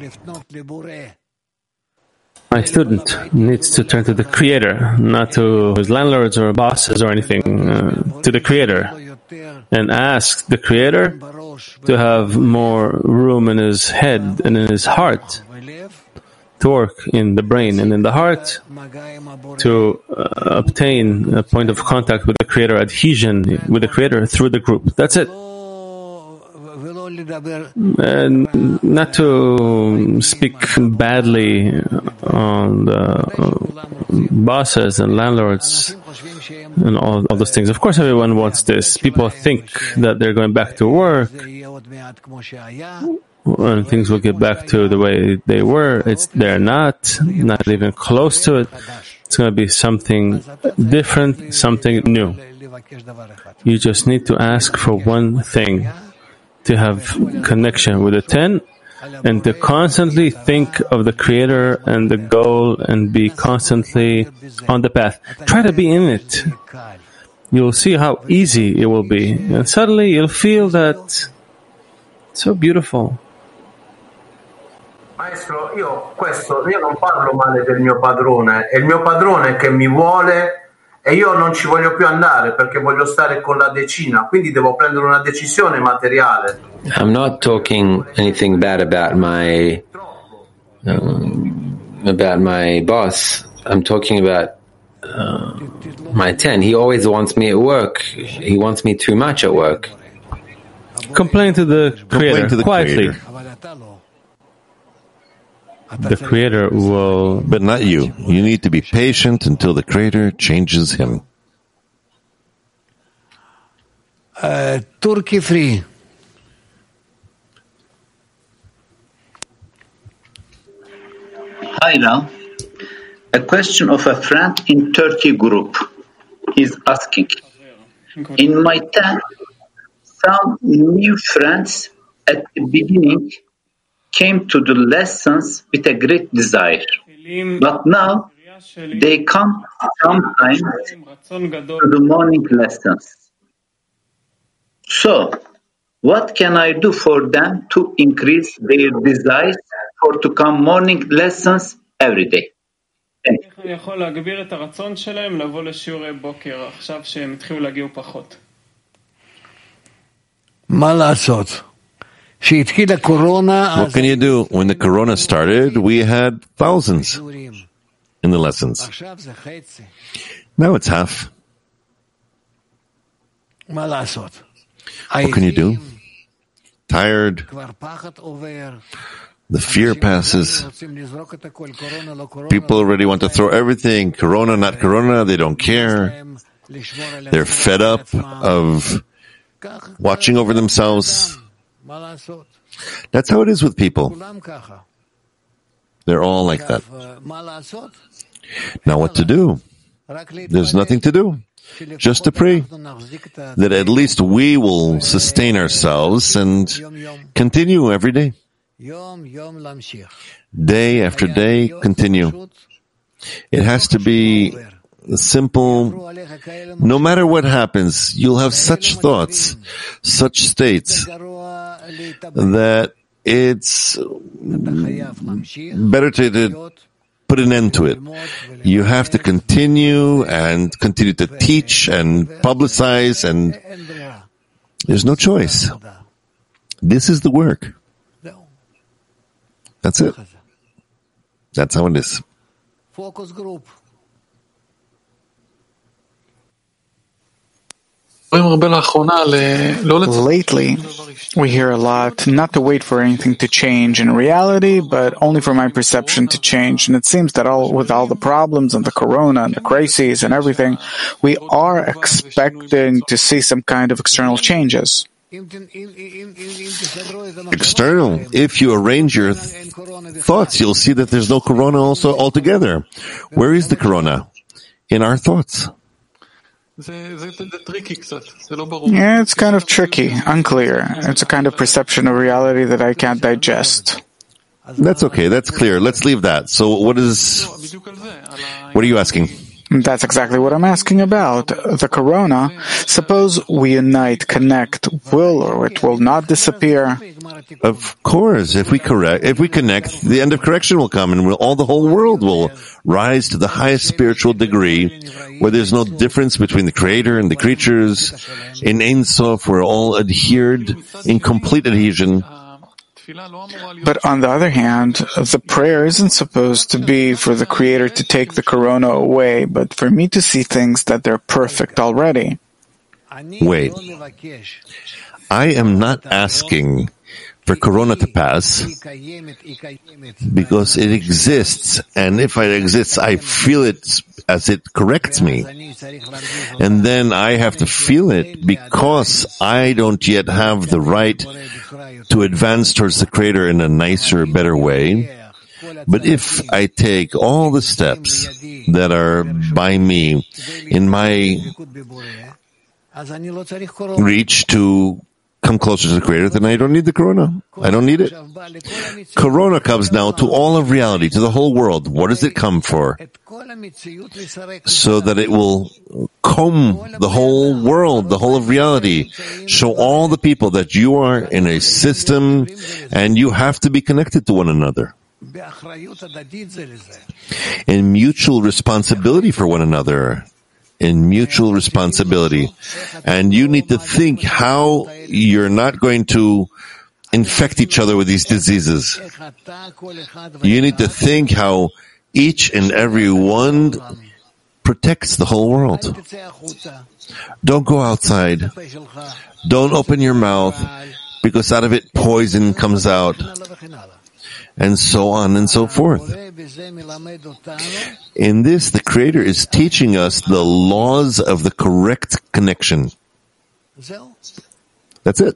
My student needs to turn to the Creator, not to his landlords or bosses or anything, uh, to the Creator, and ask the Creator to have more room in his head and in his heart to work in the brain and in the heart to uh, obtain a point of contact with the Creator, adhesion with the Creator through the group. That's it. and not to speak badly on the bosses and landlords and all, all those things. Of course, everyone wants this. People think that they're going back to work and things will get back to the way they were. It's they're not, not even close to it. It's going to be something different, something new. You just need to ask for one thing, to have connection with the ten, and to constantly think of the Creator and the goal and be constantly on the path. Try to be in it. You'll see how easy it will be. And suddenly you'll feel that it's so beautiful. Maestro, io questo io non parlo male del mio padrone, è il mio padrone che mi vuole e io non ci voglio più andare perché voglio stare con la decina, quindi devo prendere una decisione materiale. I'm not talking anything bad about my um, about my boss. I'm talking about uh, my ten. He always wants me at work. He wants me too much at work. Complain to the Creator to the quietly. Creator. The Creator will... But not you. You need to be patient until the Creator changes him. Uh, Turkey free. Hi now. A question of a friend in Turkey group. He's asking. In my time, some new friends at the beginning came to the lessons with a great desire. But now, they come sometimes to the morning lessons. So, what can I do for them to increase their desires for to come morning lessons every day? Thank you. אני יכול להגביר את הרצון שלהם לבוא לשיעורי בוקר עכשיו שהם התחילו להגיע פחות? מה לעשות? שהתחילה קורונה... What can you do? When the Corona started, we had thousands in the lessons. עכשיו זה חצי. Now it's half. מה לעשות? What can you do? Tired. כבר פחד עובר. The fear passes. People already want to throw everything. Corona, not Corona. They don't care. They're fed up of watching over themselves. That's how it is with people. They're all like that. Now what to do? There's nothing to do. Just to pray that at least we will sustain ourselves and continue every day. Day after day, continue. It has to be simple. No matter what happens, you'll have such thoughts, such states, that it's better to, to put an end to it. You have to continue and continue to teach and publicize, and there's no choice. This is the work. That's it. That's how it is. Focus group. Lately, we hear a lot not to wait for anything to change in reality, but only for my perception to change. And it seems that all with all the problems and the corona and the crises and everything, we are expecting to see some kind of external changes. External. If you arrange your th- thoughts, you'll see that there's no corona also altogether. Where is the corona? In our thoughts. Yeah, it's kind of tricky, unclear. It's a kind of perception of reality that I can't digest. That's okay. That's clear. Let's leave that. So what is, what are you asking? That's exactly what I'm asking about. The corona, suppose we unite, connect, will or it will not disappear. Of course, if we correct, if we connect, the end of correction will come and we'll, all the whole world will rise to the highest spiritual degree where there's no difference between the Creator and the creatures. In Ein Sof, we're all adhered in complete adhesion. But on the other hand, the prayer isn't supposed to be for the Creator to take the corona away, but for me to see things that they're perfect already. Wait. I am not asking for Corona to pass because it exists, and if it exists, I feel it as it corrects me. And then I have to feel it because I don't yet have the right to advance towards the Creator in a nicer, better way. But if I take all the steps that are by me in my reach to come closer to the Creator, then I don't need the Corona. I don't need it. Corona comes now to all of reality, to the whole world. What does it come for? So that it will comb the whole world, the whole of reality. Show all the people that you are in a system and you have to be connected to one another. In mutual responsibility for one another. In mutual responsibility. And you need to think how you're not going to infect each other with these diseases. You need to think how each and every one protects the whole world. Don't go outside. Don't open your mouth, because out of it poison comes out. And so on and so forth. In this, the Creator is teaching us the laws of the correct connection. That's it.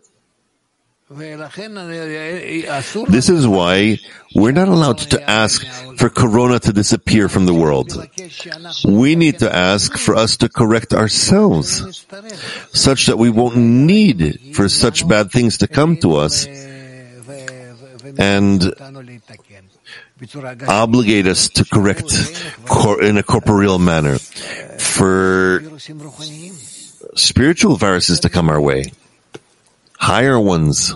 This is why we're not allowed to ask for Corona to disappear from the world. We need to ask for us to correct ourselves, such that we won't need for such bad things to come to us and obligate us to correct cor- in a corporeal manner, for spiritual viruses to come our way, higher ones.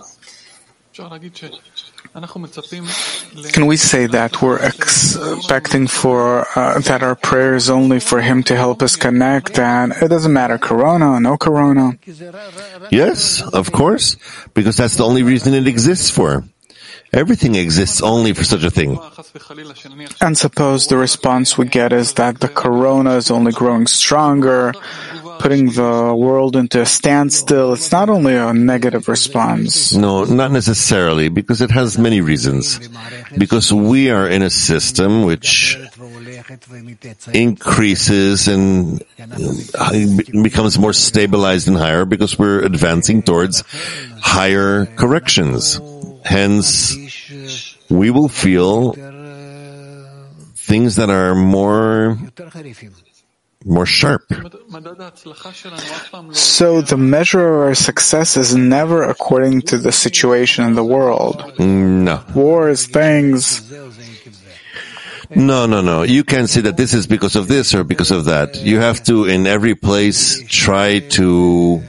Can we say that we're expecting for uh, that our prayer is only for Him to help us connect, and it doesn't matter Corona, no Corona? Yes, of course, because that's the only reason it exists for. Everything exists only for such a thing. And suppose the response we get is that the Corona is only growing stronger, putting the world into a standstill. It's not only a negative response. No, not necessarily, because it has many reasons. Because we are in a system which increases and becomes more stabilized and higher because we're advancing towards higher corrections. Hence, we will feel things that are more, more sharp. So the measure of our success is never according to the situation in the world. No. Wars, things. No, no, no. You can't say that this is because of this or because of that. You have to, in every place, try to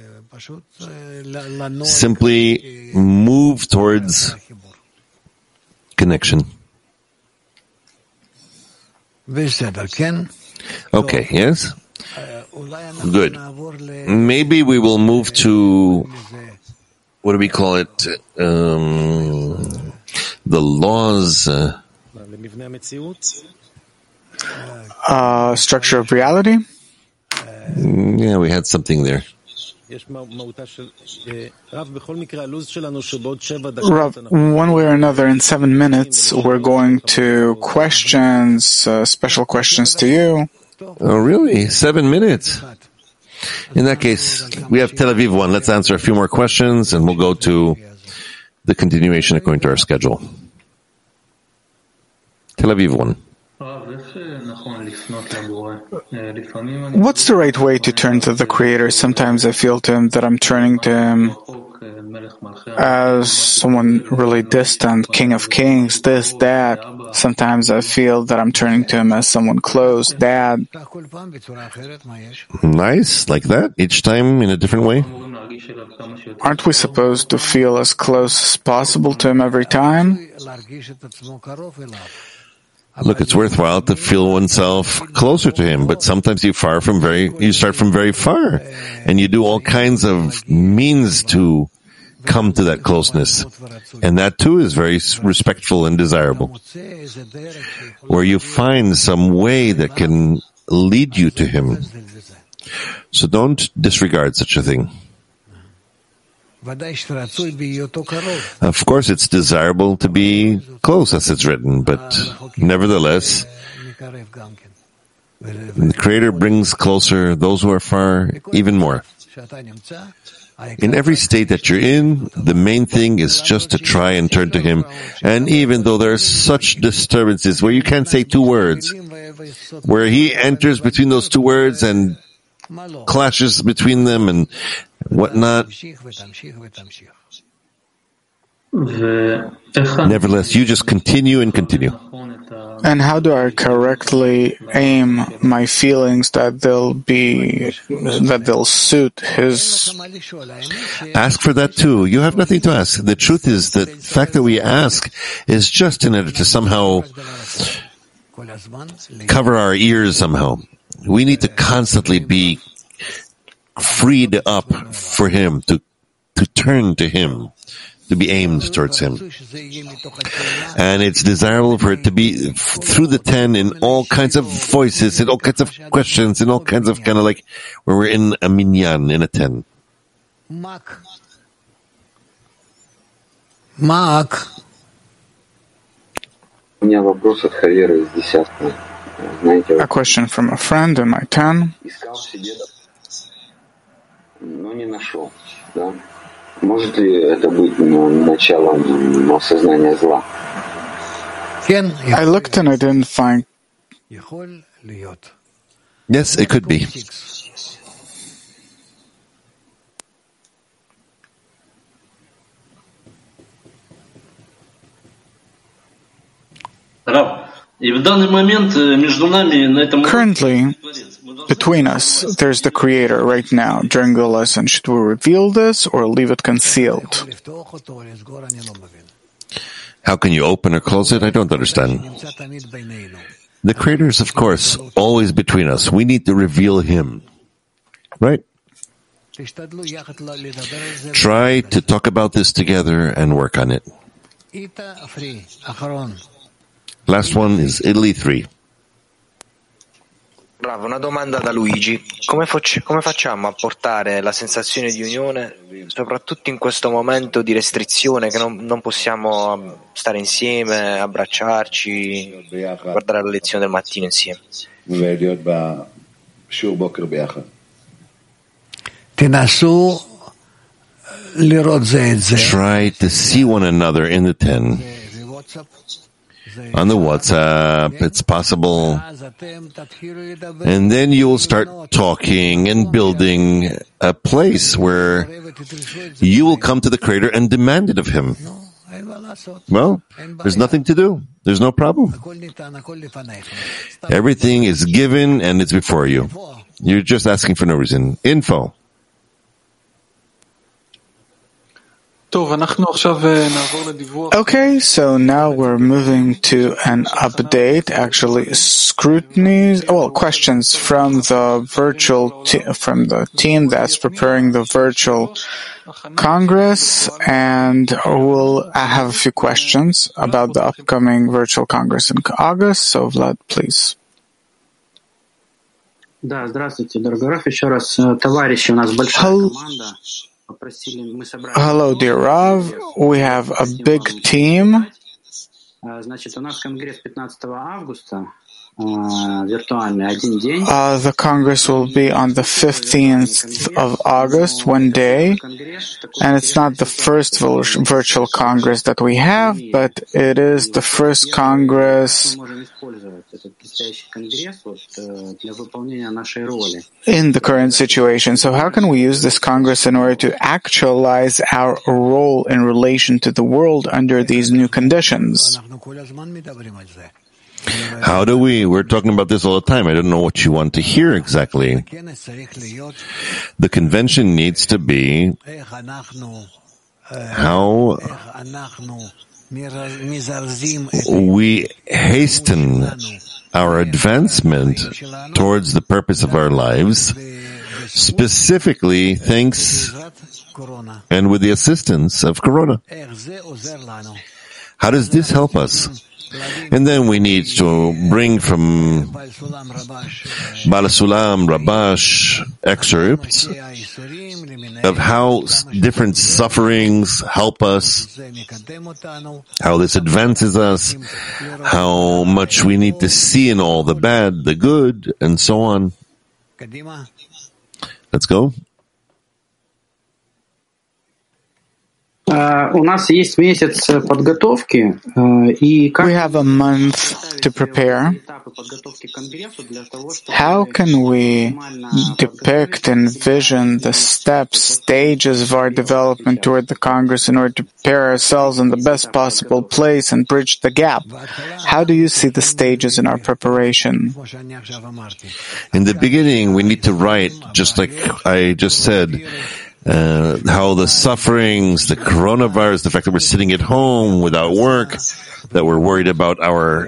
simply move towards connection. Okay, yes? Good. Maybe we will move to, what do we call it? Um, the laws. Uh, uh, structure of reality? Yeah, we had something there. Rav, one way or another, in seven minutes, we're going to questions, uh, special questions to you. Oh, really? Seven minutes? In that case, we have Tel Aviv one. Let's answer a few more questions, and we'll go to the continuation according to our schedule. Tel Aviv one. What's the right way to turn to the Creator? Sometimes I feel to Him that I'm turning to Him as someone really distant, King of Kings, this, that. Sometimes I feel that I'm turning to Him as someone close, Dad. Nice, like that? Each time in a different way? Aren't we supposed to feel as close as possible to Him every time? Look, it's worthwhile to feel oneself closer to Him, but sometimes you far from very, you start from very far, and you do all kinds of means to come to that closeness. And that too is very respectful and desirable. Where you find some way that can lead you to Him. So don't disregard such a thing. Of course, it's desirable to be close, as it's written, but nevertheless, the Creator brings closer those who are far even more. In every state that you're in, the main thing is just to try and turn to Him. And even though there are such disturbances where you can't say two words, where He enters between those two words and clashes between them and whatnot, nevertheless, you just continue and continue. And how do I correctly aim my feelings that they'll be, that they'll suit His? Ask for that too. You have nothing to ask. The truth is that the fact that we ask is just in order to somehow cover our ears somehow. We need to constantly be freed up for Him, to, to turn to Him, to be aimed towards Him. And it's desirable for it to be through the ten in all kinds of voices, in all kinds of questions, in all kinds of kind of like where we're in a minyan, in a ten. Mark. Mark. A question from a friend in my ten. Может ли это быть началом осознания зла? I looked and I didn't find. Yes, it could be. Currently, between us, there's the Creator right now. During the lesson, should we reveal this or leave it concealed? How can you open or close it? I don't understand. The Creator is, of course, always between us. We need to reveal Him. Right? Try to talk about this together and work on it. Last one is Italy three. Bravo, una domanda da Luigi. Come, facci- come facciamo a portare la sensazione di unione, soprattutto in questo momento di restrizione, che non, non possiamo stare insieme, abbracciarci, guardare la lezione del mattino insieme? Try to see one another in the ten. On the WhatsApp, it's possible. And then you will start talking and building a place where you will come to the Creator and demand it of Him. Well, there's nothing to do. There's no problem. Everything is given and it's before you. You're just asking for no reason. Info. Okay, so now we're moving to an update, actually scrutinies, well, questions from the virtual, te- from the team that's preparing the virtual Congress, and we'll have a few questions about the upcoming virtual Congress in August, so Vlad, please. Да, здравствуйте, дорогой Раф, еще раз, товарищи, у нас большая команда. Hello, dear Rav. We have a big team. Значит, у нас конгресс пятнадцатого августа, виртуальный, один день. Uh, the Congress will be on the fifteenth of August, one day. And it's not the first virtual Congress that we have, but it is the first Congress in the current situation. So how can we use this Congress in order to actualize our role in relation to the world under these new conditions? How do we? We're talking about this all the time. I don't know what you want to hear exactly. The convention needs to be how we hasten our advancement towards the purpose of our lives, specifically thanks and with the assistance of Corona. How does this help us? And then we need to bring from Baal Sulam Rabash excerpts of how different sufferings help us, how this advances us, how much we need to see in all the bad, the good, and so on. Let's go. У нас есть месяц подготовки, и we have a month to prepare. How can we depict and envision the steps, stages of our development toward the Congress in order to prepare ourselves in the best possible place and bridge the gap? How do you see the stages in our preparation? In the beginning, we need to write, just like I just said, Uh, how the sufferings, the coronavirus, the fact that we're sitting at home without work, that we're worried about our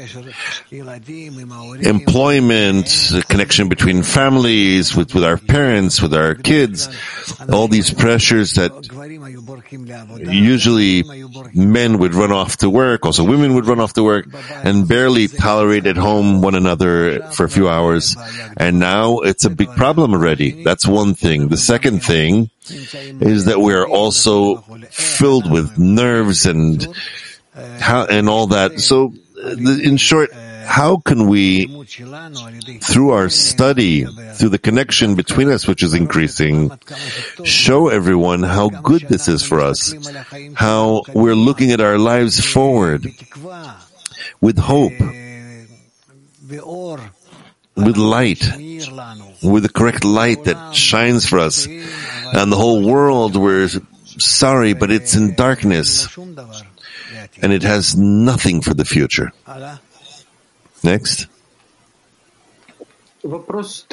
employment, the connection between families, with, with our parents, with our kids, all these pressures that usually men would run off to work, also women would run off to work, and barely tolerate at home one another for a few hours. And now it's a big problem already. That's one thing. The second thing is that we're also filled with nerves and how, and all that. So, in short, how can we, through our study, through the connection between us, which is increasing, show everyone how good this is for us, how we're looking at our lives forward with hope, with light, with the correct light that shines for us, and the whole world, we're sorry, but it's in darkness, and it has nothing for the future. Next. The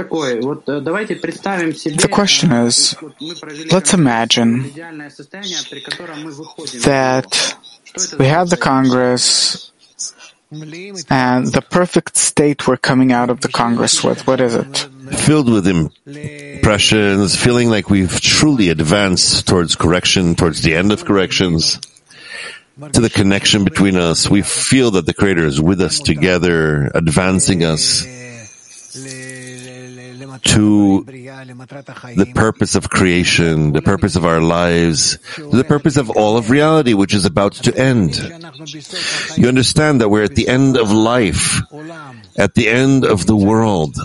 question is, let's imagine that we have the Congress and the perfect state we're coming out of the Congress with. What is it? Filled with impressions, feeling like we've truly advanced towards correction, towards the end of corrections, to the connection between us. We feel that the Creator is with us together, advancing us to the purpose of creation, the purpose of our lives, to the purpose of all of reality, which is about to end. You understand that we're at the end of life, at the end of the world.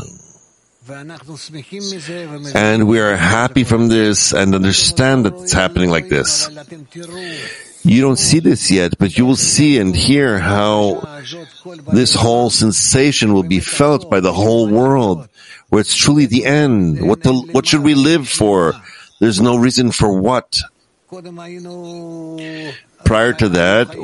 And we are happy from this and understand that it's happening like this. You don't see this yet, but you will see and hear how this whole sensation will be felt by the whole world, where it's truly the end. What the, what should we live for? There's no reason for what. Prior to that,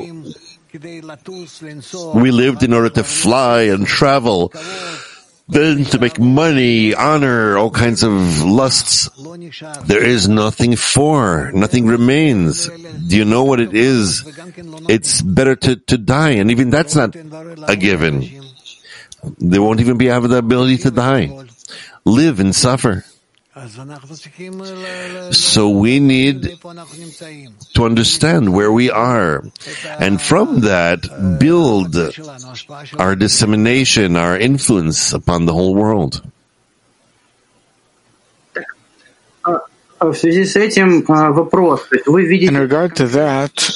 we lived in order to fly and travel, then to make money, honor, all kinds of lusts. There is nothing for, nothing remains. Do you know what it is? It's better to, to die, and even that's not a given. They won't even be have the ability to die. Live and suffer. So we need to understand where we are, and from that build our dissemination, our influence upon the whole world. В связи с этим вопрос. Вы видите, in regard to that,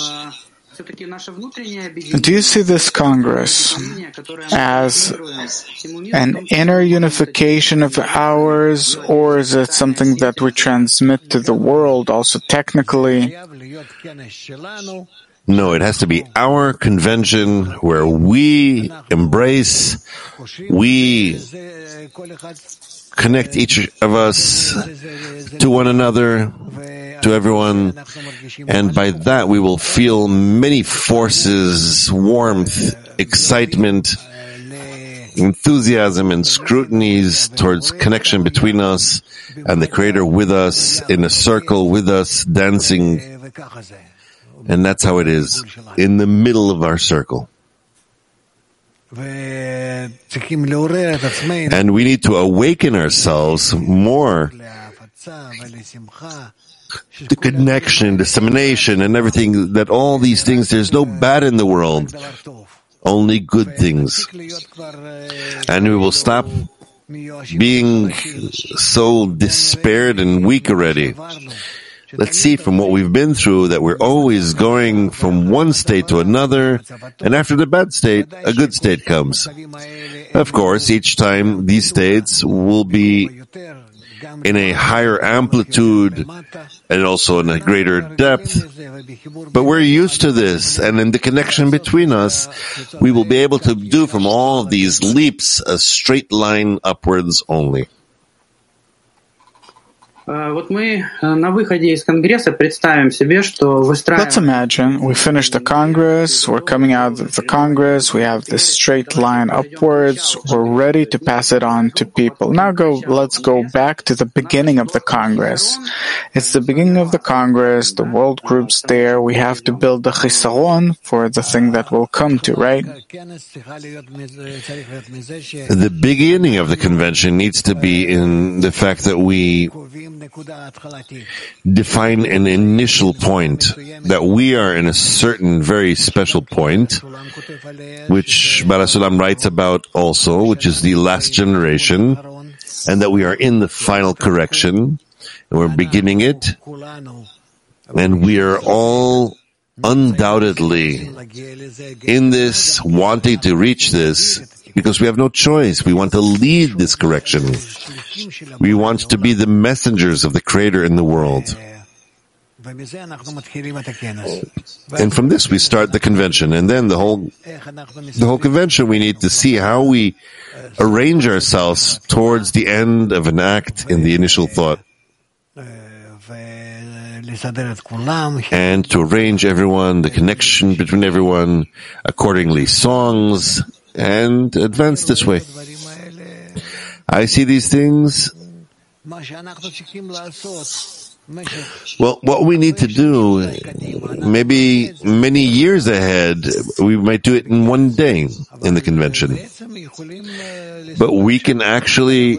do you see this Congress as an inner unification of ours, or is it something that we transmit to the world also technically? No, it has to be our convention where we embrace, we connect each of us to one another, to everyone, and by that we will feel many forces, warmth, excitement, enthusiasm, and scrutinies towards connection between us and the Creator with us, in a circle with us, dancing. And that's how it is, in the middle of our circle. And we need to awaken ourselves more the connection, dissemination, and everything, that all these things, there's no bad in the world, only good things. And we will stop being so despaired and weak already. Let's see from what we've been through that we're always going from one state to another, and after the bad state, a good state comes. Of course, each time these states will be in a higher amplitude and also in a greater depth. But we're used to this, and in the connection between us, we will be able to do from all of these leaps a straight line upwards only. Вот мы на выходе из Конгресса представим себе, что выстраиваем... Let's imagine we finished the Congress, we're coming out of the Congress, we have this straight line upwards, we're ready to pass it on to people. Now go, let's go back to the beginning of the Congress. It's the beginning of the Congress, the world group's there, we have to build the chisaron for the thing that will come to, right? The beginning of the convention needs to be in the fact that we define an initial point, that we are in a certain very special point, which Baal HaSulam writes about also, which is the last generation, and that we are in the final correction, and we're beginning it, and we are all undoubtedly in this, wanting to reach this, because we have no choice. We want to lead this correction. We want to be the messengers of the Creator in the world. And from this we start the convention, and then the whole the whole convention we need to see how we arrange ourselves towards the end of an act in the initial thought. And to arrange everyone, the connection between everyone, accordingly songs, and advance this way. I see these things. Well, what we need to do, maybe many years ahead, we might do it in one day in the convention. But we can actually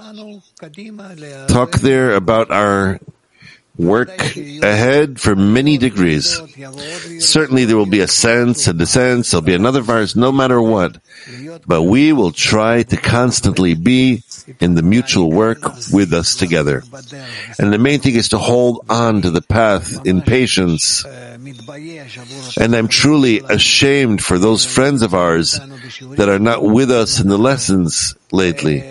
talk there about our work ahead for many degrees. Certainly there will be a sense, a descent, there'll be another verse, no matter what. But we will try to constantly be in the mutual work with us together. And the main thing is to hold on to the path in patience. And I'm truly ashamed for those friends of ours that are not with us in the lessons lately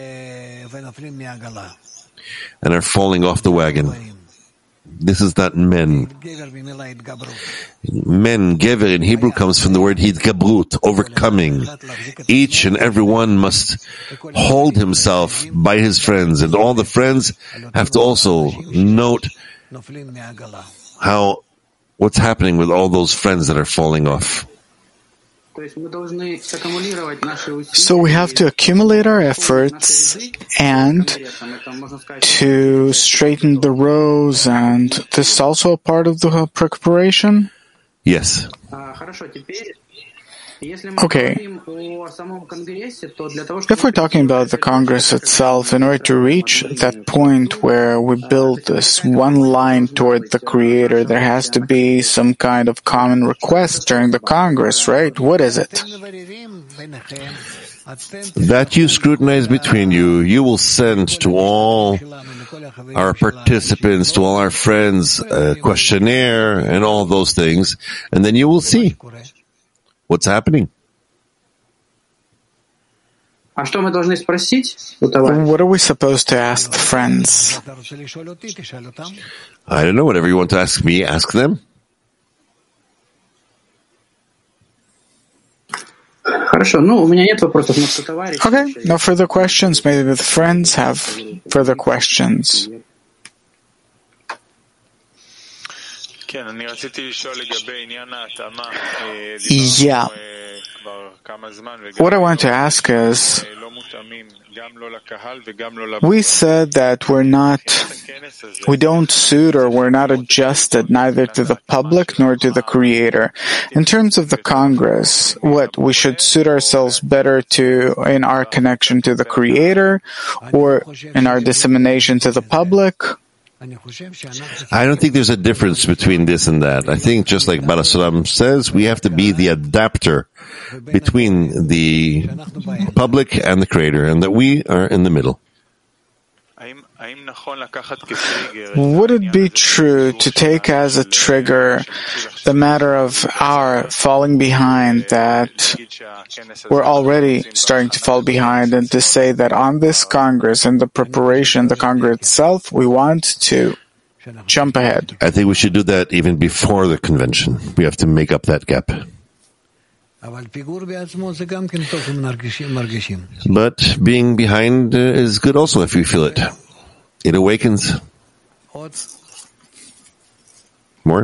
and are falling off the wagon. This is not men. Men, gever in Hebrew comes from the word hitgabrut, overcoming. Each and every one must hold himself by his friends, and all the friends have to also note how, what's happening with all those friends that are falling off. So we have to accumulate our efforts and to straighten the rows, and this is also a part of the preparation? Yes. Okay. If we're talking about the Congress itself, in order to reach that point where we build this one line toward the Creator, there has to be some kind of common request during the Congress, right? What is it? That you scrutinize between you, you will send to all our participants, to all our friends, a questionnaire and all those things, and then you will see what's happening. What are we supposed to ask the friends? I don't know. Whatever you want to ask me, ask them. Okay, no further questions. Maybe the friends have further questions. Yeah. What I want to ask is, we said that we're not, we don't suit or we're not adjusted neither to the public nor to the Creator. In terms of the Congress, what, we should suit ourselves better to, in our connection to the Creator or in our dissemination to the public? I don't think there's a difference between this and that. I think, just like Baal HaSulam says, we have to be the adapter between the public and the Creator, and that we are in the middle. Would it be true to take as a trigger the matter of our falling behind, that we're already starting to fall behind, and to say that on this Congress and the preparation, the Congress itself, we want to jump ahead? I think we should do that even before the convention. We have to make up that gap. But being behind uh, is good also if we feel it. It awakens. More?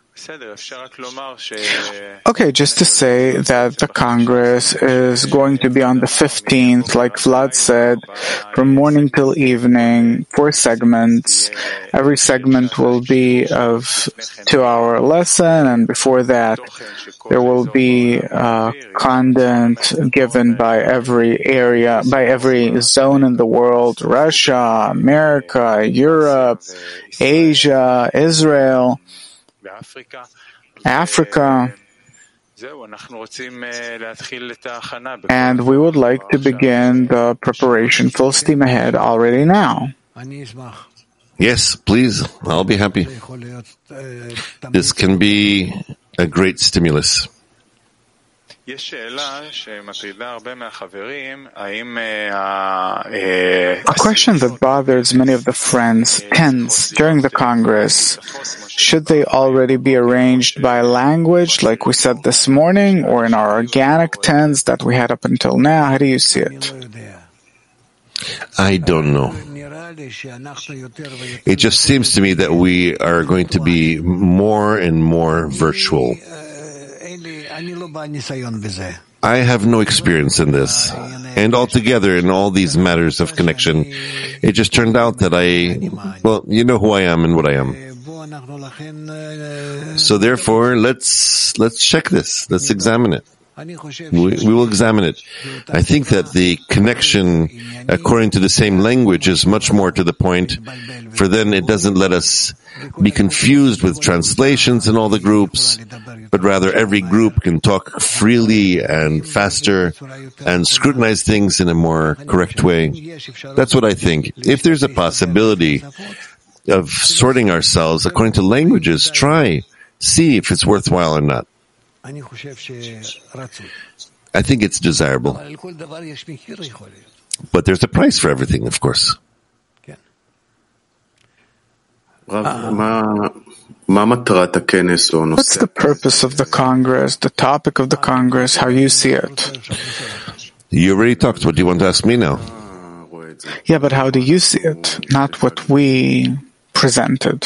Okay, just to say that the Congress is going to be on the fifteenth, like Vlad said, from morning till evening, four segments. Every segment will be of two-hour lesson, and before that, there will be uh, content given by every area, by every zone in the world: Russia, America, Europe, Asia, Israel, Africa, and we would like to begin the preparation full steam ahead already now. Yes, please. I'll be happy. This can be a great stimulus. A question that bothers many of the friends: tens during the Congress, should they already be arranged by language, like we said this morning, or in our organic tens that we had up until now? How do you see it? I don't know. It just seems to me that we are going to be more and more virtual. I have no experience in this. And altogether, in all these matters of connection, it just turned out that I, well, you know who I am and what I am. So therefore, let's, let's check this. Let's examine it. We, we will examine it. I think that the connection, according to the same language, is much more to the point, for then it doesn't let us be confused with translations in all the groups, but rather every group can talk freely and faster and scrutinize things in a more correct way. That's what I think. If there's a possibility of sorting ourselves according to languages, try, see if it's worthwhile or not. I think it's desirable. But there's a price for everything, of course. Uh, what's the purpose of the Congress, the topic of the Congress, how you see it? You already talked. What do you want to ask me now? Yeah, but how do you see it? Not what we presented.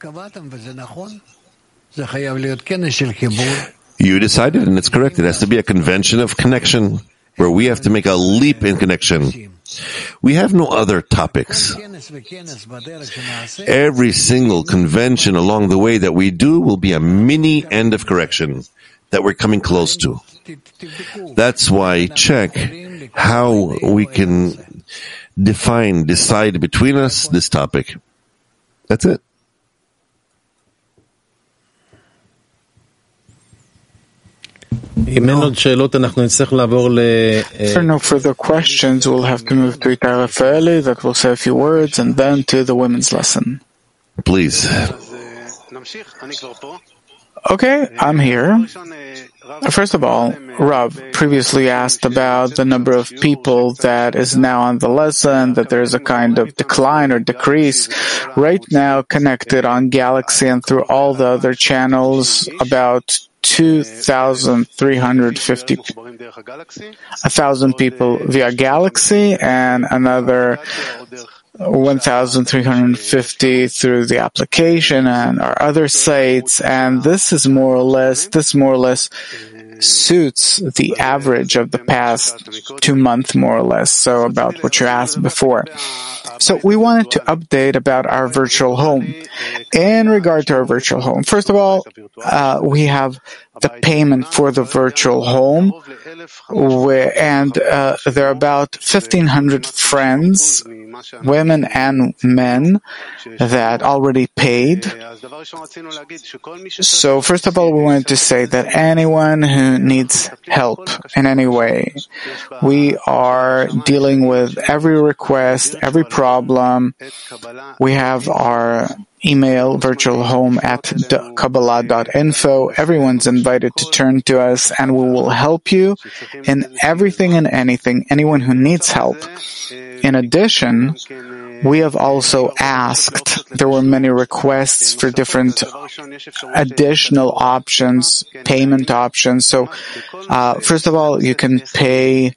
You decided, and it's correct. It has to be a convention of connection, where we have to make a leap in connection. We have no other topics. Every single convention along the way that we do will be a mini end of correction that we're coming close to. That's why check how we can define, decide between us this topic. That's it. If there are no further questions, we'll have to move to Itai Rafaeli, that will say a few words, and then to the women's lesson. Please. Okay, I'm here. First of all, Rav previously asked about the number of people that is now on the lesson, that there is a kind of decline or decrease. Right now, connected on Galaxy and through all the other channels, about two thousand three hundred fifty, one thousand people via Galaxy, and another one thousand three hundred fifty through the application and our other sites. And this is more or less, this more or less suits the average of the past two months, more or less, so about what you asked before. So we wanted to update about our virtual home. In regard to our virtual home, first of all, uh, we have the payment for the virtual home, where, and uh, there are about fifteen hundred friends, women and men, that already paid. So first of all, we wanted to say that anyone who needs help in any way, we are dealing with every request, every problem. We have our email, virtualhome at kabbalah dot info. Everyone's invited to turn to us, and we will help you in everything and anything, anyone who needs help. In addition, we have also asked, there were many requests for different additional options, payment options. So, uh, first of all, you can pay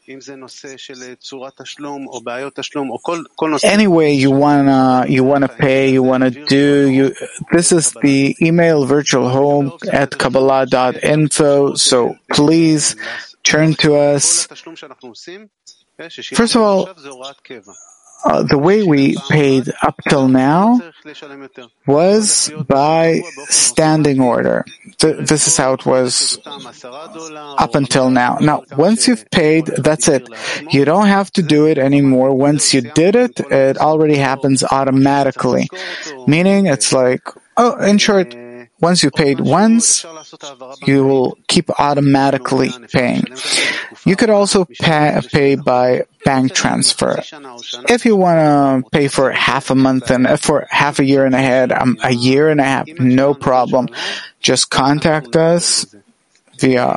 any way you wanna, you wanna pay, you wanna do. You, this is the email virtualhome at kabbalah dot info. So please turn to us. First of all, Uh, the way we paid up till now was by standing order. Th- this is how it was up until now. Now, once you've paid, that's it. You don't have to do it anymore. Once you did it, it already happens automatically. Meaning, it's like, oh, in short, once you paid once, you will keep automatically paying. You could also pay, pay by bank transfer. If you want to pay for half a month and for half a year and ahead, um, a year and a half, no problem. Just contact us via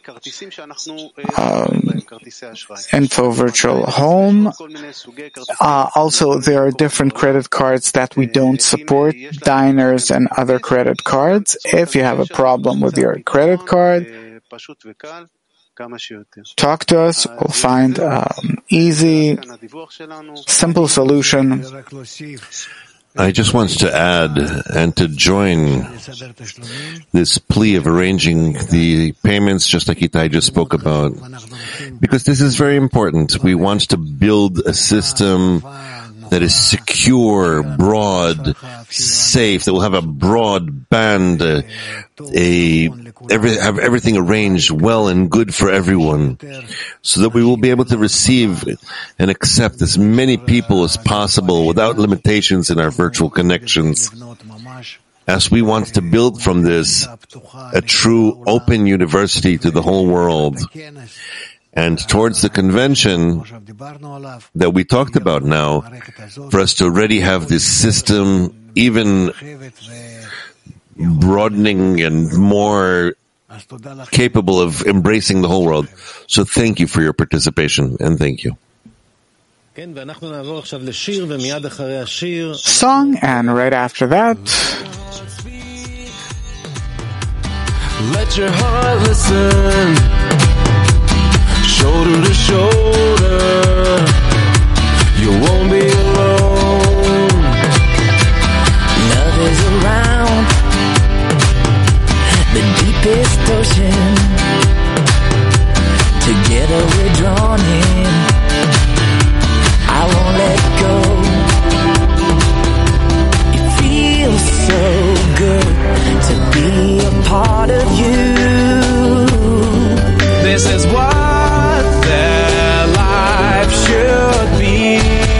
um, Info Virtual Home. Uh, also, there are different credit cards that we don't support, diners and other credit cards. If you have a problem with your credit card, talk to us. We'll find an easy, simple solution. I just want to add and to join this plea of arranging the payments, just like Itai just spoke about, because this is very important. We want to build a system that is secure, broad, safe, that will have a broad band, a, a every, have everything arranged well and good for everyone, so that we will be able to receive and accept as many people as possible without limitations in our virtual connections. As we want to build from this a true open university to the whole world. And towards the convention that we talked about now, for us to already have this system even broadening and more capable of embracing the whole world. So thank you for your participation, and thank you. Song, and right after that, let your heart listen. Shoulder to shoulder, you won't be alone. Love is around the deepest ocean. Together we're drawn in. I won't let go. It feels so good to be a part of you. This is what should be.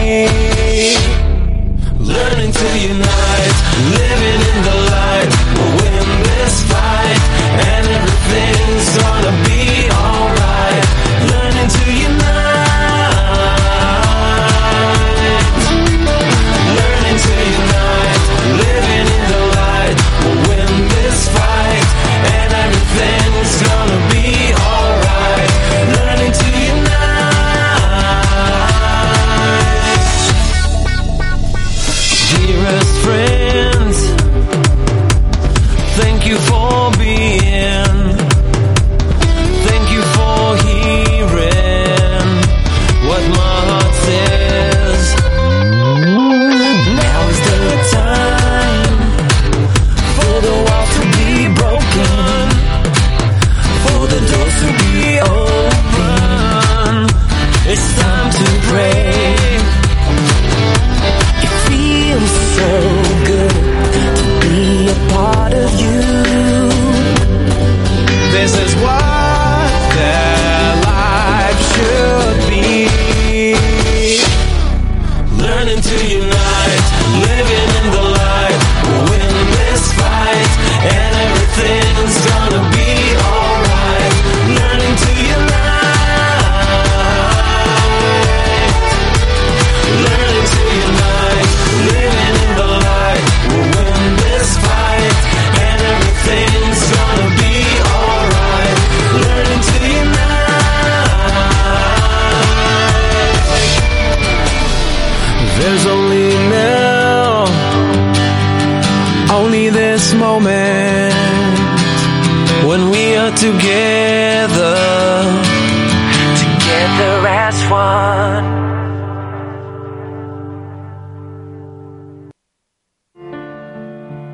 Learning to unite, living in the light. We'll win this fight, and everything's gonna be alright. Learning to unite, learning to unite, living in the light. We'll win this fight, and everything's gonna be alright. moment when we are together, together as one.